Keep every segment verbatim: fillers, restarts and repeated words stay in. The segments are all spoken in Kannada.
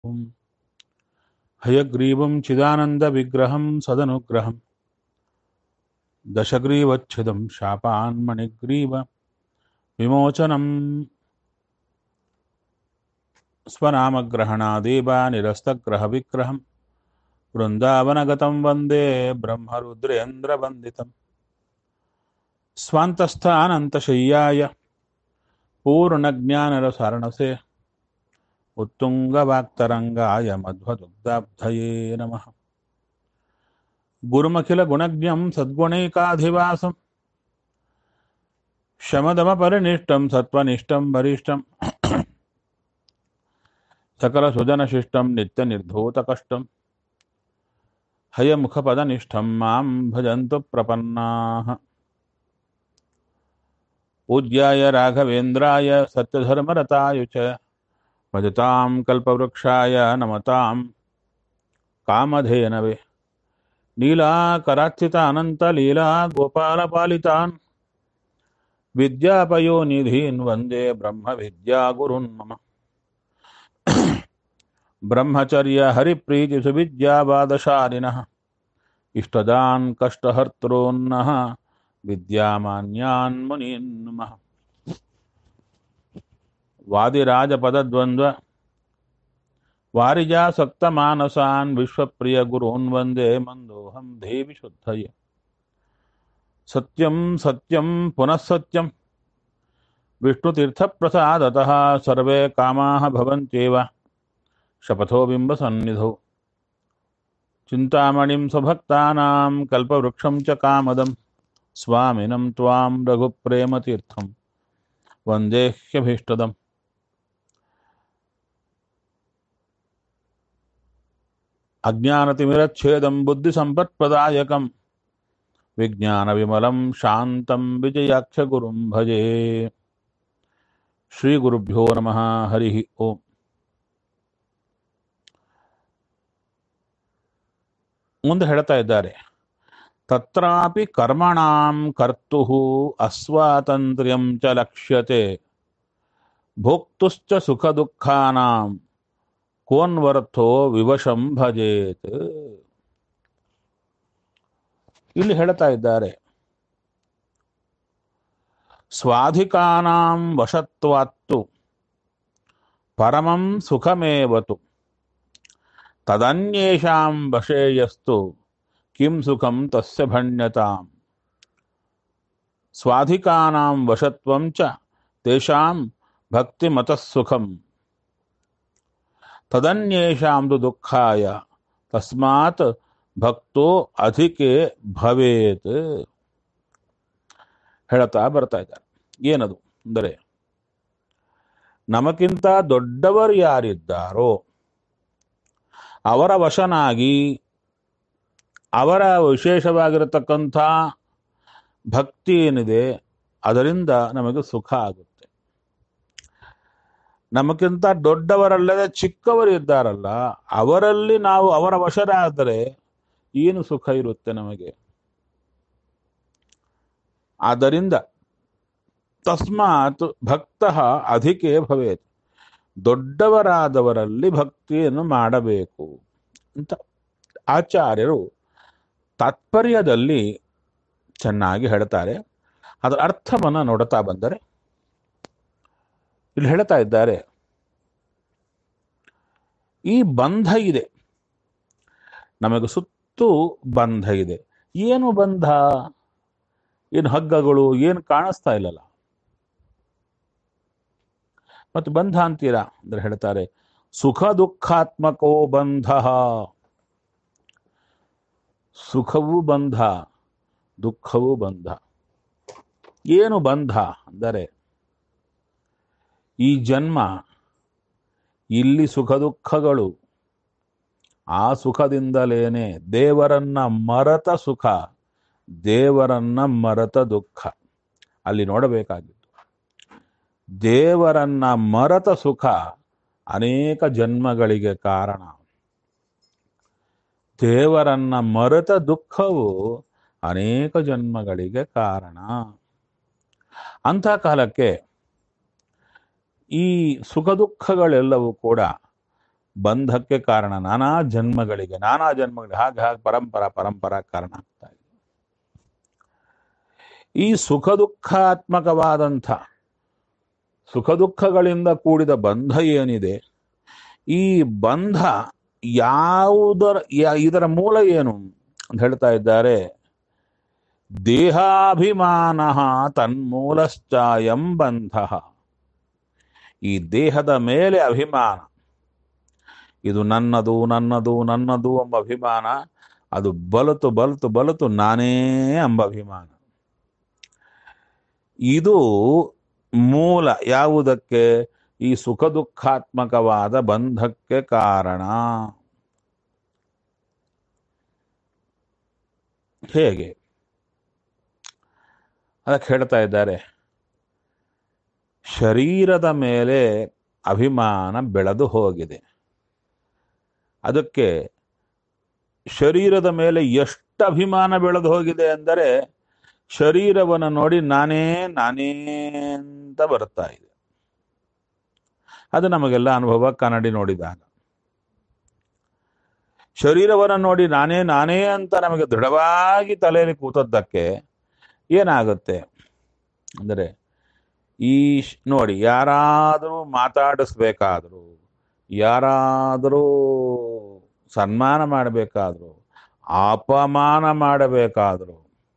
ಓಂ ಹಯಗ್ರೀವಂ ಚಿದಾನಂದವಿಗ್ರಹಂ ಸದನುಗ್ರಹಂ ದಶಗ್ರೀವಚ್ಛಿದಂ ಶಾಪಾನ್ಮಣಿಗ್ರೀವ ವಿಮೋಚನಂ ಸ್ವನಾಮಗ್ರಹಣಾದೇವ ನಿರಸ್ತಗ್ರಹವಿಗ್ರಹಂ ವೃಂದಾವನಗತಂ ವಂದೇ ಬ್ರಹ್ಮರುದ್ರೇಂದ್ರವಂದಿತಂ ಸ್ವಾಂತಸ್ಥಾನಂತಶಯ್ಯಾಯ ಪೂರ್ಣಜ್ಞಾನರಸಾರಣಸೆ ಉತ್ತುಂಗವಾಕ್ತರಂಗಾಯ ಮಧ್ವದುಗ್ಧಾಬ್ಧಯೇ ನಮಃ. ಗುರುಮಖಿಲ ಗುಣಜ್ಞಂ ಸದ್ಗುಣೈಕಾಧಿವಾಸಂ ಶಮದಮಪರಿನಿಷ್ಟಂ ಸತ್ವನಿಷ್ಠಂ ವರಿಷ್ಠಂ ಸಕಲ ಸುಜನಶಿಷ್ಟಂ ನಿತ್ಯ ನಿರ್ಧೂತಕಷ್ಟಂ ಹಯಮುಖಪದನಿಷ್ಠಂ ಮಾಂ ಭಜಂತು ಪ್ರಪನ್ನಾಃ. ಪೂಜ್ಯಾಯ ರಾಘವೇಂದ್ರಾಯ ಸತ್ಯಧರ್ಮರತಾಯ ಚ ಭಜತಾಂ ಕಲ್ಪವೃಕ್ಷಾಯ ನಮತಾಂ ಕಾಮಧೇನವೇ. ನೀಲಾಕರಾರ್ಚಿತ ಅನಂತ ಲೀಲಾ ಗೋಪಾಲಪಾಲಿತಾನ್ ವಿದ್ಯಾಪಯೋನಿಧೀನ್ ವಂದೇ ಬ್ರಹ್ಮ ವಿದ್ಯಾ ಗುರುನ್ ಮಮ. ಬ್ರಹ್ಮಚರ್ಯ ಹರಿಪ್ರೀತಿ ಸುವಿದ್ಯಾವಾದಶಾಲಿನಃ ಇಷ್ಟದಾನ್ ಕಷ್ಟಹರ್ತॄನ್ನಃ ವಿದ್ಯಾಮಾನ್ಯಾನ್ ಮುನೀನ್ ನಮಃ. ವಾದಿರಾಜಪದದ್ವಂದ್ವ ವಾರಿಜಾಸಕ್ತಮಾನಸಾನ್ ವಿಶ್ವಪ್ರಿಯ ಗುರೂನ್ ವಂದೇ ಮಂದೋಹಂ ದೇವಿ ಶುದ್ಧಯೇ. ಸತ್ಯಂ ಸತ್ಯಂ ಪುನಃ ಸತ್ಯಂ ವಿಷ್ಣುತೀರ್ಥಪ್ರಸಾದತಃ ಸರ್ವೇ ಕಾಮಾಃ ಭವಂತ್ಯೇವ ಶಪಥೋ ಬಿಂಬಸನ್ನಿಧೌ. ಚಿಂತಾಮಣಿಂ ಸ್ವಭಕ್ತಾನಾಂ ಕಲ್ಪವೃಕ್ಷಂ ಚ ಕಾಮದಂ ಸ್ವಾಮಿನಂ ತ್ವಾಂ ರಘುಪ್ರೇಮತೀರ್ಥಂ ವಂದೇಹ್ಯಭೀಷ್ಟದಂ. ಅಜ್ಞಾನತಿಮಿರಚ್ಛೇದಂ ಬುದ್ಧಿಸಂಪತ್ಪ್ರದಾಯಕಂ ವಿಜ್ಞಾನವಿಮಲಂ ಶಾಂತಂ ವಿಜಯಾಖ್ಯಗುರುಂ ಭಜೆ. ಶ್ರೀಗುರುಭ್ಯೋ ನಮಃ. ಹರಿ ಓಂ. ಮುಂದೆ ಹೇಳ್ತಾ ಇದ್ದಾರೆ, ತತ್ರಾಪಿ ಕರ್ಮಣಾಂ ಕರ್ತುಃ ಅಸ್ವಾತಂತ್ರ್ಯಂ ಚ ಲಕ್ಷ್ಯತೆ ಭೋಕ್ತುಶ್ಚ ಸುಖ ದುಃಖಾನಾಂ ಕೋನ್ವರ್ಥೋ ವಿವಶಂ ಭಜೇತ್. ಇಲ್ಲಿ ಹೇಳ್ತಾ ಇದ್ದಾರೆ, ಸ್ವಾಧಿಕಾನಾಂ ವಶತ್ವಾತ್ತು ಪರಮಂ ಸುಖಮೇವತು ತದನ್ಯೇಷಾಂ ವಶೇಯಸ್ತು ಕಿಂ ಸುಖಂ ತಸ್ಯ ಭಣ್ಯತಾಂ. ಸ್ವಾಧಿಕಾನಾಂ ವಶತ್ವಂ ಚ ತೇಷಾಂ ಭಕ್ತಿಮತಃ ಸುಖಂ ತದನ್ಯೇಷಾಂ ತು ದುಃಖಾಯ ತಸ್ಮಾತ್ ಭಕ್ತೋ ಅಧಿಕೆ ಭವೇತ್. ಹೇಳ್ತಾ ಬರ್ತಾ ಇದ್ದಾರೆ. ಏನದು ಅಂದರೆ, ನಮಗಿಂತ ದೊಡ್ಡವರು ಯಾರಿದ್ದಾರೋ ಅವರ ವಶನಾಗಿ ಅವರ ವಿಶೇಷವಾಗಿರತಕ್ಕಂಥ ಭಕ್ತಿ ಏನಿದೆ ಅದರಿಂದ ನಮಗೆ ಸುಖ ಆಗುತ್ತೆ. ನಮಗಿಂತ ದೊಡ್ಡವರಲ್ಲದೆ ಚಿಕ್ಕವರು ಇದ್ದಾರಲ್ಲ ಅವರಲ್ಲಿ ನಾವು ಅವರ ವಶರಾದರೆ ಏನು ಸುಖ ಇರುತ್ತೆ ನಮಗೆ. ಆದ್ದರಿಂದ ತಸ್ಮಾತ್ ಭಕ್ತ ಅಧಿಕೇ ಭವೇತ್, ದೊಡ್ಡವರಾದವರಲ್ಲಿ ಭಕ್ತಿಯನ್ನು ಮಾಡಬೇಕು ಅಂತ ಆಚಾರ್ಯರು ತಾತ್ಪರ್ಯದಲ್ಲಿ ಚೆನ್ನಾಗಿ ಹೇಳ್ತಾರೆ. ಅದರ ಅರ್ಥವನ್ನು ನೋಡ್ತಾ ಬಂದರೆ ಇಲ್ಲಿ ಹೇಳ್ತಾ ಇದ್ದಾರೆ, ಈ ಬಂಧ ಇದೆ, ನಮಗೆ ಸುತ್ತು ಬಂಧ ಇದೆ. ಏನು ಬಂಧ? ಏನು ಹಗ್ಗಗಳು ಏನು ಕಾಣಿಸ್ತಾ ಇಲ್ಲಲ್ಲ, ಮತ್ತೆ ಬಂಧ ಅಂತೀರಾ ಅಂದ್ರೆ ಹೇಳ್ತಾರೆ, ಸುಖ ದುಃಖಾತ್ಮಕೋ ಬಂಧ. ಸುಖವೂ ಬಂಧ, ದುಃಖವೂ ಬಂಧ. ಏನು ಬಂಧ ಅಂದರೆ, ಈ ಜನ್ಮ ಇಲ್ಲಿ ಸುಖ ದುಃಖಗಳು, ಆ ಸುಖದಿಂದಲೇನೆ ದೇವರನ್ನ ಮರೆತ ಸುಖ, ದೇವರನ್ನ ಮರೆತ ದುಃಖ. ಅಲ್ಲಿ ನೋಡಬೇಕಾಗಿತ್ತು, ದೇವರನ್ನ ಮರೆತ ಸುಖ ಅನೇಕ ಜನ್ಮಗಳಿಗೆ ಕಾರಣ, ದೇವರನ್ನ ಮರೆತ ದುಃಖವು ಅನೇಕ ಜನ್ಮಗಳಿಗೆ ಕಾರಣ. ಅಂಥ ಕಾಲಕ್ಕೆ ಈ ಸುಖ ದುಃಖಗಳೆಲ್ಲವೂ ಕೂಡ ಬಂಧಕ್ಕೆ ಕಾರಣ, ನಾನಾ ಜನ್ಮಗಳಿಗೆ ನಾನಾ ಜನ್ಮಗಳಿಗೆ ಹಾಗೆ ಹಾಗೆ ಪರಂಪರಾ ಪರಂಪರಾ ಕಾರಣ ಆಗ್ತಾ ಇದೆ. ಈ ಸುಖ ದುಃಖಾತ್ಮಕವಾದಂಥ ಸುಖ ದುಃಖಗಳಿಂದ ಕೂಡಿದ ಬಂಧ ಏನಿದೆ, ಈ ಬಂಧ ಯಾವುದರ ಇದರ ಮೂಲ ಏನು ಅಂತ ಹೇಳ್ತಾ ಇದ್ದಾರೆ. ದೇಹಾಭಿಮಾನ ತನ್ಮೂಲಶ್ಚಾಯಂ ಬಂಧ. ಈ ದೇಹದ ಮೇಲೆ ಅಭಿಮಾನ, ಇದು ನನ್ನದು ನನ್ನದು ನನ್ನದು ಎಂಬ ಅಭಿಮಾನ, ಅದು ಬಲತು ಬಲತು ಬಲತು ನಾನೇ ಎಂಬ ಅಭಿಮಾನ. ಇದು ಮೂಲ ಯಾವುದಕ್ಕೆ? ಈ ಸುಖ ದುಃಖಾತ್ಮಕವಾದ ಬಂಧಕ್ಕೆ ಕಾರಣ. ಹೇಗೆ ಅದಕ್ಕೆ ಹೇಳ್ತಾ ಇದ್ದಾರೆ. ಶರೀರದ ಮೇಲೆ ಅಭಿಮಾನ ಬೆಳೆದು ಹೋಗಿದೆ. ಅದಕ್ಕೆ ಶರೀರದ ಮೇಲೆ ಎಷ್ಟು ಅಭಿಮಾನ ಬೆಳೆದು ಹೋಗಿದೆ ಅಂದರೆ, ಶರೀರವನ್ನು ನೋಡಿ ನಾನೇ ನಾನೇ ಅಂತ ಬರ್ತಾ ಇದೆ. ಅದು ನಮಗೆಲ್ಲ ಅನುಭವ ಕನ್ನಡಿ ನೋಡಿದಾಗ. ಶರೀರವನ್ನು ನೋಡಿ ನಾನೇ ನಾನೇ ಅಂತ ನಮಗೆ ದೃಢವಾಗಿ ತಲೆಯಲ್ಲಿ ಕೂತದ್ದಕ್ಕೆ ಏನಾಗುತ್ತೆ ಅಂದರೆ, ಈ ನೋಡಿ ಯಾರಾದರೂ ಮಾತಾಡಿಸ್ಬೇಕಾದ್ರು, ಯಾರಾದರೂ ಸನ್ಮಾನ ಮಾಡಬೇಕಾದ್ರು, ಅಪಮಾನ ಮಾಡಬೇಕಾದ್ರು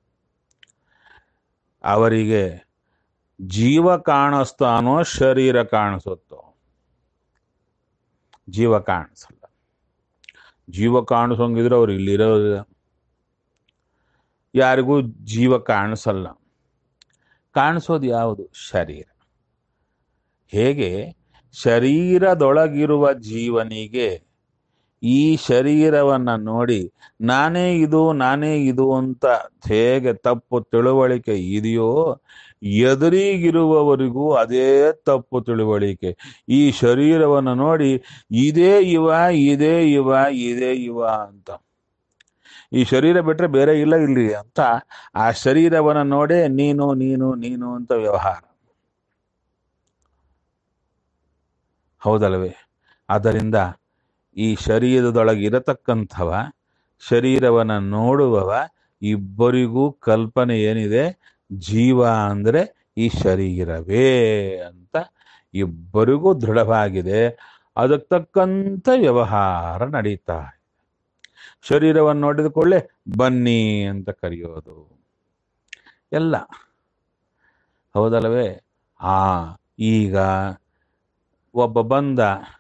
ಅವರಿಗೆ ಜೀವ ಕಾಣಿಸ್ತಾನೋ ಶರೀರ ಕಾಣಿಸುತ್ತೋ? ಜೀವ ಕಾಣಿಸಲ್ಲ. ಜೀವ ಕಾಣಿಸೋಂಗಿದ್ರೆ ಅವ್ರು ಇಲ್ಲಿರೋದಿಲ್ಲ. ಯಾರಿಗೂ ಜೀವ ಕಾಣಿಸಲ್ಲ. ಕಾಣಿಸೋದು ಯಾವುದು? ಶರೀರ. ಹೇಗೆ ಶರೀರದೊಳಗಿರುವ ಜೀವನಿಗೆ ಈ ಶರೀರವನ್ನು ನೋಡಿ ನಾನೇ ಇದು ನಾನೇ ಇದು ಅಂತ ಹೇಗೆ ತಪ್ಪು ತಿಳುವಳಿಕೆ ಇದೆಯೋ, ಎದುರಿಗಿರುವವರಿಗೂ ಅದೇ ತಪ್ಪು ತಿಳುವಳಿಕೆ. ಈ ಶರೀರವನ್ನು ನೋಡಿ ಇದೇ ಇವ ಇದೇ ಇವ ಇದೇ ಇವ ಅಂತ, ಈ ಶರೀರ ಬಿಟ್ಟರೆ ಬೇರೆ ಇಲ್ಲ ಇಲ್ಲಿ ಅಂತ ಆ ಶರೀರವನ್ನು ನೋಡೇ ನೀನು ನೀನು ನೀನು ಅಂತ ವ್ಯವಹಾರ. ಹೌದಲ್ವೇ? ಆದ್ದರಿಂದ ಈ ಶರೀರದೊಳಗೆ ಇರತಕ್ಕಂಥವ, ಶರೀರವನ್ನು ನೋಡುವವ, ಇಬ್ಬರಿಗೂ ಕಲ್ಪನೆ ಏನಿದೆ? ಜೀವ ಅಂದರೆ ಈ ಶರೀರವೇ ಅಂತ ಇಬ್ಬರಿಗೂ ದೃಢವಾಗಿದೆ. ಅದಕ್ಕೆ ತಕ್ಕಂಥ ವ್ಯವಹಾರ ನಡೀತಾ ಇದೆ. ಶರೀರವನ್ನು ನೋಡಿದ ಕೂಡಲೇ ಬನ್ನಿ ಅಂತ ಕರೆಯೋದು ಎಲ್ಲ. ಹೌದಲ್ಲವೇ? ಆ ಈಗ ಒಬ್ಬ ಬಂದ,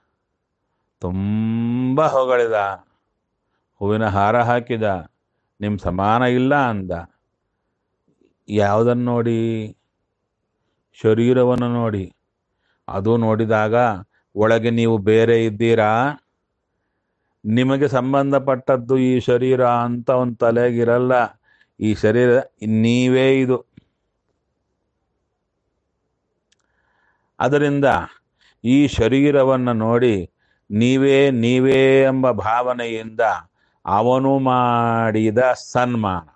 ತುಂಬ ಹೊಗಳಿದ, ಹೂವಿನ ಹಾರ ಹಾಕಿದ, ನಿಮ್ಮ ಸಮಾನ ಇಲ್ಲ ಅಂದ. ಯಾವುದನ್ನು ನೋಡಿ? ಶರೀರವನ್ನು ನೋಡಿ. ಅದು ನೋಡಿದಾಗ ಒಳಗೆ ನೀವು ಬೇರೆ ಇದ್ದೀರಾ? ನಿಮಗೆ ಸಂಬಂಧಪಟ್ಟದ್ದು ಈ ಶರೀರ ಅಂತ ಒಂದು ತಲೆಗಿರಲ್ಲ. ಈ ಶರೀರ ನೀವೇ ಇದು. ಅದರಿಂದ ಈ ಶರೀರವನ್ನು ನೋಡಿ ನೀವೇ ನೀವೇ ಎಂಬ ಭಾವನೆಯಿಂದ ಅವನು ಮಾಡಿದ ಸನ್ಮಾನ,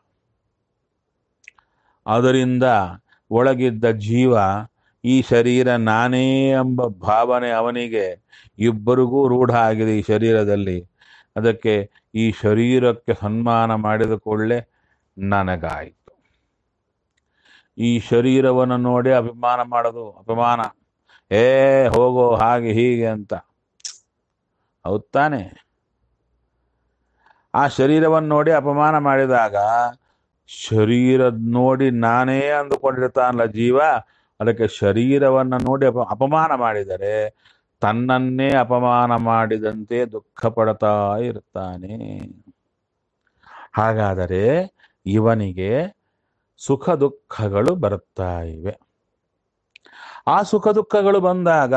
ಅದರಿಂದ ಒಳಗಿದ್ದ ಜೀವ ಈ ಶರೀರ ನಾನೇ ಎಂಬ ಭಾವನೆ ಅವನಿಗೆ, ಇಬ್ಬರಿಗೂ ರೂಢ ಆಗಿದೆ ಈ ಶರೀರದಲ್ಲಿ. ಅದಕ್ಕೆ ಈ ಶರೀರಕ್ಕೆ ಸನ್ಮಾನ ಮಾಡಿದ ಕೂಡಲೇ ನನಗಾಯಿತು. ಈ ಶರೀರವನ್ನು ನೋಡಿ ಅಭಿಮಾನ ಮಾಡೋದು ಅಪಮಾನ. ಏ ಹೋಗೋ ಹಾಗೆ ಹೀಗೆ ಅಂತ. ಹೌದ್ ತಾನೆ? ಆ ಶರೀರವನ್ನು ನೋಡಿ ಅಪಮಾನ ಮಾಡಿದಾಗ ಶರೀರ ನೋಡಿ ನಾನೇ ಅಂದುಕೊಂಡಿರ್ತಾನಲ್ಲ ಜೀವ, ಅದಕ್ಕೆ ಶರೀರವನ್ನು ನೋಡಿ ಅಪ ಅಪಮಾನ ಮಾಡಿದರೆ ತನ್ನನ್ನೇ ಅಪಮಾನ ಮಾಡಿದಂತೆ ದುಃಖ ಪಡ್ತಾ ಇರ್ತಾನೆ. ಹಾಗಾದರೆ ಇವನಿಗೆ ಸುಖ ದುಃಖಗಳು ಬರುತ್ತಾ ಇವೆ. ಆ ಸುಖ ದುಃಖಗಳು ಬಂದಾಗ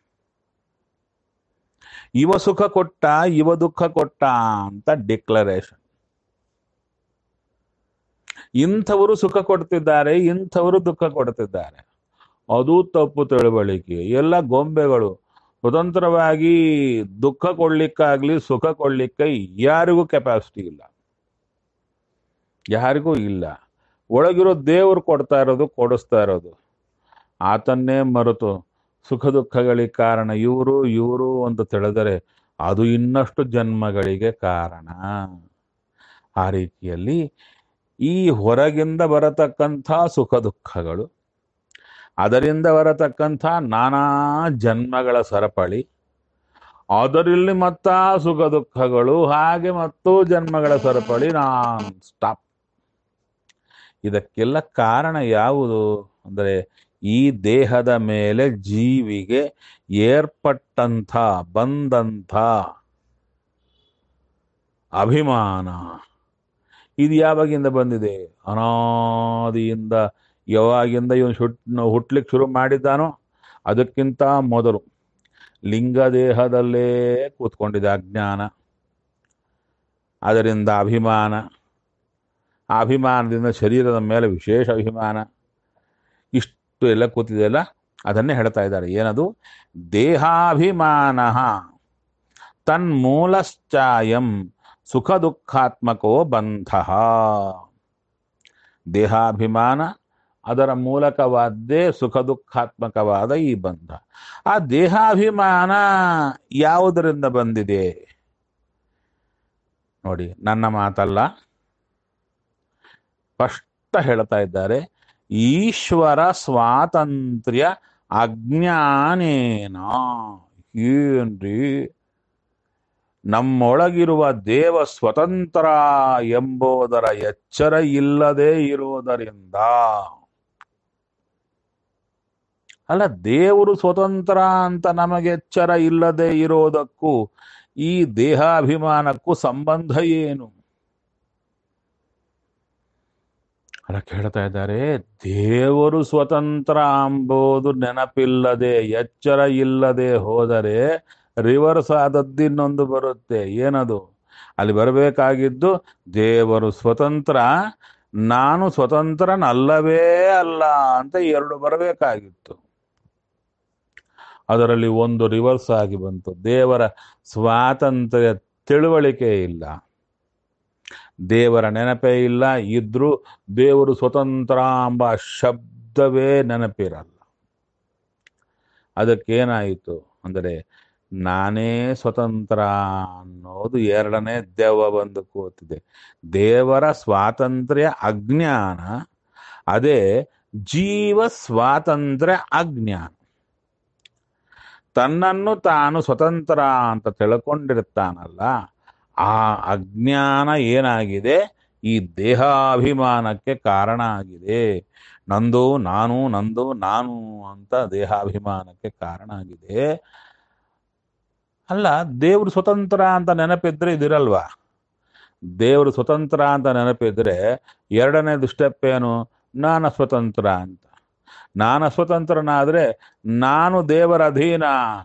ಇವ ಸುಖ ಕೊಟ್ಟ ಇವ ದುಃಖ ಕೊಟ್ಟ ಅಂತ ಡಿಕ್ಲರೇಷನ್. ಇಂಥವರು ಸುಖ ಕೊಡ್ತಿದ್ದಾರೆ, ಇಂಥವರು ದುಃಖ ಕೊಡ್ತಿದ್ದಾರೆ. ಅದು ತಪ್ಪು ತಿಳುವಳಿಕೆ. ಎಲ್ಲ ಗೊಂಬೆಗಳು ಸ್ವತಂತ್ರವಾಗಿ ದುಃಖ ಕೊಡ್ಲಿಕ್ಕಾಗ್ಲಿ ಸುಖ ಕೊಡ್ಲಿಕ್ಕೆ ಯಾರಿಗೂ ಕೆಪಾಸಿಟಿ ಇಲ್ಲ, ಯಾರಿಗೂ ಇಲ್ಲ. ಒಳಗಿರೋ ದೇವರು ಕೊಡ್ತಾ ಇರೋದು, ಕೊಡಿಸ್ತಾ ಇರೋದು. ಆತನ್ನೇ ಮರೆತು ಸುಖ ದುಃಖಗಳಿಗೆ ಕಾರಣ ಇವರು ಇವರು ಅಂತ ತಿಳಿದರೆ ಅದು ಇನ್ನಷ್ಟು ಜನ್ಮಗಳಿಗೆ ಕಾರಣ. ಆ ರೀತಿಯಲ್ಲಿ ಈ ಹೊರಗಿಂದ ಬರತಕ್ಕಂಥ ಸುಖ ದುಃಖಗಳು, ಅದರಿಂದ ಬರತಕ್ಕಂಥ ನಾನಾ ಜನ್ಮಗಳ ಸರಪಳಿ, ಅದರಲ್ಲಿ ಮತ್ತ ಸುಖ ದುಃಖಗಳು, ಹಾಗೆ ಮತ್ತು ಜನ್ಮಗಳ ಸರಪಳಿ ನಾನ್ ಸ್ಟಾಪ್. ಇದಕ್ಕೆಲ್ಲ ಕಾರಣ ಯಾವುದು ಅಂದರೆ ಈ ದೇಹದ ಮೇಲೆ ಜೀವಿಗೆ ಏರ್ಪಟ್ಟಂಥ ಬಂದಂಥ ಅಭಿಮಾನ. ಇದು ಯಾವಾಗಿಂದ ಬಂದಿದೆ? ಅನಾದಿಯಿಂದ, ಯಾವಾಗಿಂದ ಇವನು ಹುಟ್ ಹುಟ್ಲಿಕ್ಕೆ ಶುರು ಮಾಡಿದ್ದಾನೋ ಅದಕ್ಕಿಂತ ಮೊದಲು ಲಿಂಗ ದೇಹದಲ್ಲೇ ಕೂತ್ಕೊಂಡಿದೆ ಅಜ್ಞಾನ. ಅದರಿಂದ ಅಭಿಮಾನ, ಆ ಅಭಿಮಾನದಿಂದ ಶರೀರದ ಮೇಲೆ ವಿಶೇಷ ಅಭಿಮಾನ, ಇಷ್ಟು ಎಲ್ಲ ಕೂತಿದೆಯಲ್ಲ, ಅದನ್ನೇ ಹೇಳ್ತಾ ಇದ್ದಾರೆ. ಏನದು? ದೇಹಾಭಿಮಾನ ತನ್ಮೂಲಶ್ಚಾಯಂ ಸುಖ ದುಃಖಾತ್ಮಕೋ ಬಂಧ. ದೇಹಾಭಿಮಾನ, ಅದರ ಮೂಲಕವಾದ್ದೇ ಸುಖ ದುಃಖಾತ್ಮಕವಾದ ಈ ಬಂಧ. ಆ ದೇಹಾಭಿಮಾನ ಯಾವುದರಿಂದ ಬಂದಿದೆ ನೋಡಿ, ನನ್ನ ಮಾತಲ್ಲ, ಸ್ಪಷ್ಟ ಹೇಳ್ತಾ ಇದ್ದಾರೆ. ಈಶ್ವರ ಸ್ವಾತಂತ್ರ್ಯ ಅಜ್ಞಾನೇನ. ಏನ್ರಿ, ನಮ್ಮೊಳಗಿರುವ ದೇವ ಸ್ವತಂತ್ರ ಎಂಬುದರ ಎಚ್ಚರ ಇಲ್ಲದೆ ಇರುವುದರಿಂದ. ಅಲ್ಲ, ದೇವರು ಸ್ವತಂತ್ರ ಅಂತ ನಮಗೆ ಎಚ್ಚರ ಇಲ್ಲದೆ ಇರೋದಕ್ಕೂ ಈ ದೇಹಾಭಿಮಾನಕ್ಕೂ ಸಂಬಂಧ ಏನು? ಅದಕ್ಕೆ ಹೇಳ್ತಾ ಇದ್ದಾರೆ, ದೇವರು ಸ್ವತಂತ್ರ ಎಂಬುದು ನೆನಪಿಲ್ಲದೆ, ಎಚ್ಚರ ಇಲ್ಲದೆ ಹೋದರೆ ರಿವರ್ಸ್ ಆದದ್ದು ಇನ್ನೊಂದು ಬರುತ್ತೆ. ಏನದು? ಅಲ್ಲಿ ಬರಬೇಕಾಗಿದ್ದು ದೇವರು ಸ್ವತಂತ್ರ, ನಾನು ಸ್ವತಂತ್ರನಲ್ಲವೇ ಅಲ್ಲ ಅಂತ ಎರಡು ಬರಬೇಕಾಗಿತ್ತು. ಅದರಲ್ಲಿ ಒಂದು ರಿವರ್ಸ್ ಆಗಿ ಬಂತು. ದೇವರ ಸ್ವಾತಂತ್ರ್ಯ ತಿಳುವಳಿಕೆ ಇಲ್ಲ, ದೇವರ ನೆನಪೇ ಇಲ್ಲ. ಇದ್ರೂ ದೇವರು ಸ್ವತಂತ್ರ ಎಂಬ ಶಬ್ದವೇ ನೆನಪಿರಲ್ಲ. ಅದಕ್ಕೇನಾಯಿತು ಅಂದರೆ ನಾನೇ ಸ್ವತಂತ್ರ ಅನ್ನೋದು ಎರಡನೇ ದೆವ್ವ ಬಂದು ಕೂತಿದೆ. ದೇವರ ಸ್ವಾತಂತ್ರ್ಯ ಅಜ್ಞಾನ, ಅದೇ ಜೀವ ಸ್ವಾತಂತ್ರ್ಯ ಅಜ್ಞಾನ. ತನ್ನನ್ನು ತಾನು ಸ್ವತಂತ್ರ ಅಂತ ತಿಳ್ಕೊಂಡಿರ್ತಾನಲ್ಲ, ಆ ಅಜ್ಞಾನ ಏನಾಗಿದೆ? ಈ ದೇಹಾಭಿಮಾನಕ್ಕೆ ಕಾರಣ ಆಗಿದೆ. ನಂದು ನಾನು, ನಂದು ನಾನು ಅಂತ ದೇಹಾಭಿಮಾನಕ್ಕೆ ಕಾರಣ ಆಗಿದೆ. ಅಲ್ಲ, ದೇವರು ಸ್ವತಂತ್ರ ಅಂತ ನೆನಪಿದ್ರೆ ಇದಿರಲ್ವಾ? ದೇವರು ಸ್ವತಂತ್ರ ಅಂತ ನೆನಪಿದ್ರೆ ಎರಡನೇದು ಸ್ಟೆಪ್ ಏನು? ನಾನು ಸ್ವತಂತ್ರ ಅಂತ. ನಾನು ಸ್ವತಂತ್ರನಾದ್ರೆ ನಾನು ದೇವರ ಅಧೀನ,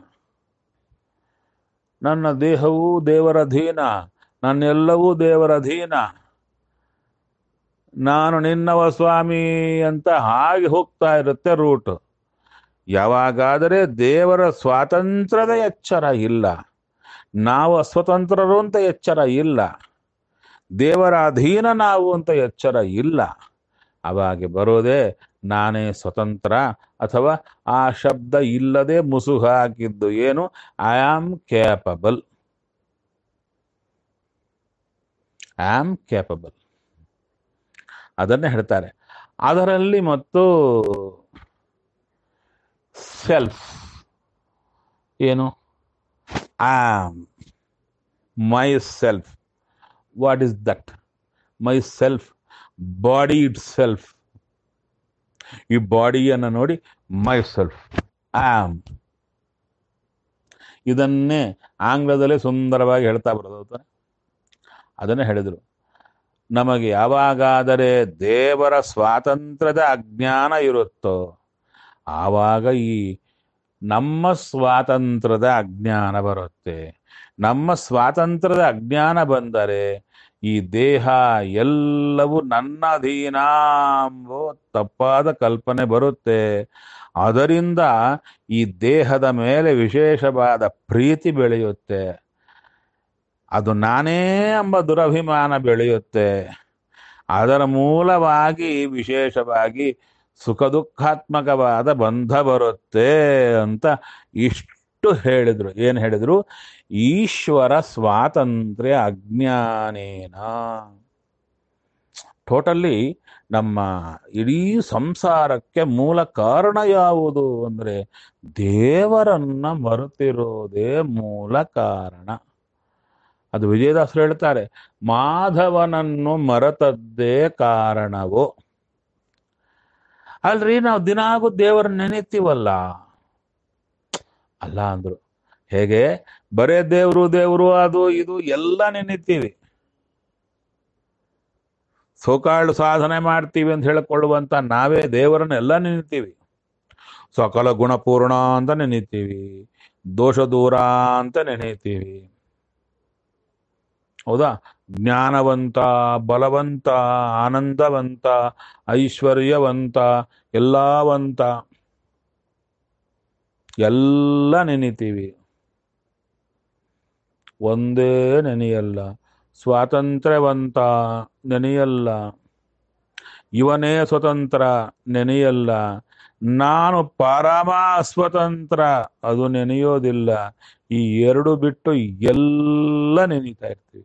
ನನ್ನ ದೇಹವೂ ದೇವರ ಅಧೀನ, ನನ್ನೆಲ್ಲವೂ ದೇವರ ಅಧೀನ, ನಾನು ನಿನ್ನವ ಸ್ವಾಮಿ ಅಂತ ಹಾಗೆ ಹೋಗ್ತಾ ಇರುತ್ತೆ ರೂಟ್. ಯಾವಾಗಾದರೆ ದೇವರ ಸ್ವಾತಂತ್ರ್ಯದ ಎಚ್ಚರ ಇಲ್ಲ, ನಾವು ಅಸ್ವತಂತ್ರರು ಅಂತ ಎಚ್ಚರ ಇಲ್ಲ, ದೇವರ ಅಧೀನ ನಾವು ಅಂತ ಎಚ್ಚರ ಇಲ್ಲ, ಅವಾಗೆ ಬರೋದೇ ನಾನೇ ಸ್ವತಂತ್ರ. ಅಥವಾ ಆ ಶಬ್ದ ಇಲ್ಲದೆ ಮುಸುಗು ಹಾಕಿದ್ದು ಏನು? I am capable, I am capable. ಅದನ್ನೇ ಹೇಳ್ತಾರೆ. ಅದರಲ್ಲಿ ಮತ್ತು ಸೆಲ್ಫ್ ಏನು? Am, myself. What is that? Myself, body itself. ಈ ಬಾಡಿಯನ್ನು ನೋಡಿ ಮೈ ಸೆಲ್ಫ್, ಆಮ್. ಇದನ್ನೇ ಆಂಗ್ಲದಲ್ಲಿ ಸುಂದರವಾಗಿ ಹೇಳ್ತಾ ಬರೋದು. ಅದನ್ನೇ ಹೇಳಿದರು. ನಮಗೆ ಯಾವಾಗಾದರೆ ದೇವರ ಸ್ವಾತಂತ್ರ್ಯದ ಅಜ್ಞಾನ ಇರುತ್ತೋ ಆವಾಗ ಈ ನಮ್ಮ ಸ್ವಾತಂತ್ರ್ಯದ ಅಜ್ಞಾನ ಬರುತ್ತೆ. ನಮ್ಮ ಸ್ವಾತಂತ್ರ್ಯದ ಅಜ್ಞಾನ ಬಂದರೆ ಈ ದೇಹ ಎಲ್ಲವೂ ನನ್ನ ಅಧೀನ ಎಂಬ ತಪ್ಪಾದ ಕಲ್ಪನೆ ಬರುತ್ತೆ. ಅದರಿಂದ ಈ ದೇಹದ ಮೇಲೆ ವಿಶೇಷವಾದ ಪ್ರೀತಿ ಬೆಳೆಯುತ್ತೆ. ಅದು ನಾನೇ ಎಂಬ ದುರಭಿಮಾನ ಬೆಳೆಯುತ್ತೆ. ಅದರ ಮೂಲವಾಗಿ ವಿಶೇಷವಾಗಿ ಸುಖ ದುಃಖಾತ್ಮಕವಾದ ಬಂಧ ಬರುತ್ತೆ ಅಂತ ಇಷ್ಟು ಇಷ್ಟು ಹೇಳಿದ್ರು. ಏನು ಹೇಳಿದ್ರು? ಈಶ್ವರ ಸ್ವಾತಂತ್ರ್ಯ ಅಜ್ಞಾನೇನ. ಟೋಟಲಿ ನಮ್ಮ ಇಡೀ ಸಂಸಾರಕ್ಕೆ ಮೂಲ ಕಾರಣ ಯಾವುದು ಅಂದ್ರೆ ದೇವರನ್ನ ಮರೆತಿರೋದೇ ಮೂಲ ಕಾರಣ. ಅದು ವಿಜಯದಾಸರು ಹೇಳ್ತಾರೆ, ಮಾಧವನನ್ನು ಮರೆತದ್ದೇ ಕಾರಣವು. ಅಲ್ರಿ ನಾವು ದಿನಾಗೂ ದೇವರನ್ನ ನೆನೆತೀವಲ್ಲ. ಅಲ್ಲ ಅಂದ್ರು. ಹೇಗೆ? ಬರೇ ದೇವ್ರು ದೇವ್ರು ಅದು ಇದು ಎಲ್ಲ ನೆನೆತೀವಿ. ಸೋಕಾಳು ಸಾಧನೆ ಮಾಡ್ತೀವಿ ಅಂತ ಹೇಳಿಕೊಳ್ಳುವಂತ ನಾವೇ ದೇವರನ್ನ ಎಲ್ಲ ನೆನೆತೀವಿ. ಸಕಲ ಗುಣಪೂರ್ಣ ಅಂತ ನೆನೆತೀವಿ, ದೋಷ ದೂರ ಅಂತ ನೆನೆತೀವಿ. ಹೌದಾ? ಜ್ಞಾನವಂತ, ಬಲವಂತ, ಆನಂದವಂತ, ಐಶ್ವರ್ಯವಂತ, ಎಲ್ಲವಂತ ಎಲ್ಲ ನೆನಿತೀವಿ. ಒಂದೇ ನೆನೆಯಲ್ಲ. ಸ್ವಾತಂತ್ರ್ಯವಂತ ನೆನೆಯಲ್ಲ, ಇವನೇ ಸ್ವತಂತ್ರ ನೆನೆಯಲ್ಲ, ನಾನು ಪರಮ ಸ್ವತಂತ್ರ ಅದು ನೆನೆಯೋದಿಲ್ಲ. ಈ ಎರಡು ಬಿಟ್ಟು ಎಲ್ಲ ನೆನೀತಾ ಇರ್ತೀವಿ.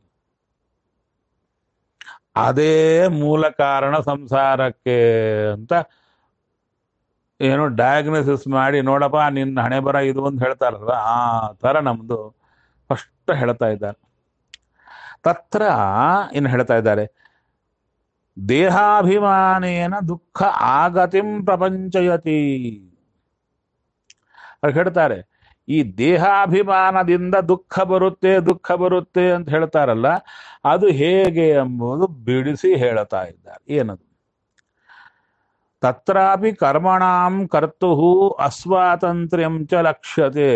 ಅದೇ ಮೂಲ ಕಾರಣ ಸಂಸಾರಕ್ಕೆ ಅಂತ ಏನೋ ಡಯಾಗ್ನೋಸಿಸ್ ಮಾಡಿ, ನೋಡಪ್ಪ ನಿನ್ನ ಹಣೆ ಬರ ಇದು ಅಂತ ಹೇಳ್ತಾರಲ್ವ, ಆ ತರ ನಮ್ದು ಫಸ್ಟ್ ಹೇಳ್ತಾ ಇದ್ದಾರೆ. ತತ್ರ ಇನ್ನು ಹೇಳ್ತಾ ಇದ್ದಾರೆ, ದೇಹಾಭಿಮಾನೇನ ದುಃಖ ಆಗತಿಂ ಪ್ರಪಂಚಯತಿ. ಅವ್ರು ಹೇಳ್ತಾರೆ, ಈ ದೇಹಾಭಿಮಾನದಿಂದ ದುಃಖ ಬರುತ್ತೆ ದುಃಖ ಬರುತ್ತೆ ಅಂತ ಹೇಳ್ತಾರಲ್ಲ, ಅದು ಹೇಗೆ ಎಂಬುದು ಬಿಡಿಸಿ ಹೇಳ್ತಾ ಇದ್ದಾರೆ. ಏನದು? ತತ್ರಾಪಿ ಕರ್ಮಣಾಂ ಕರ್ತುಃ ಅಸ್ವಾತಂತ್ರ್ಯಂ ಚ ಲಕ್ಷ್ಯತೆ.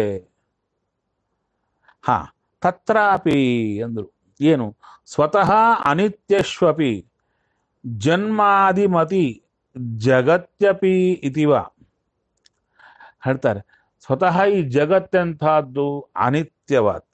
ಹಾ, ತತ್ರಾಪಿ ಅಂದ್ರು ಏನು? ಸ್ವತಃ ಅನಿತ್ಯಶ್ವಪಿ ಜನ್ಮಾದಿಮತಿ ಜಗತ್ಯಪಿ ಇತಿವ. ಹೇಳ್ತಾರೆ, ಸ್ವತಃ ಈ ಜಗತ್ತೆಂಥದ್ದು ಅನಿತ್ಯವಾದ್ದು.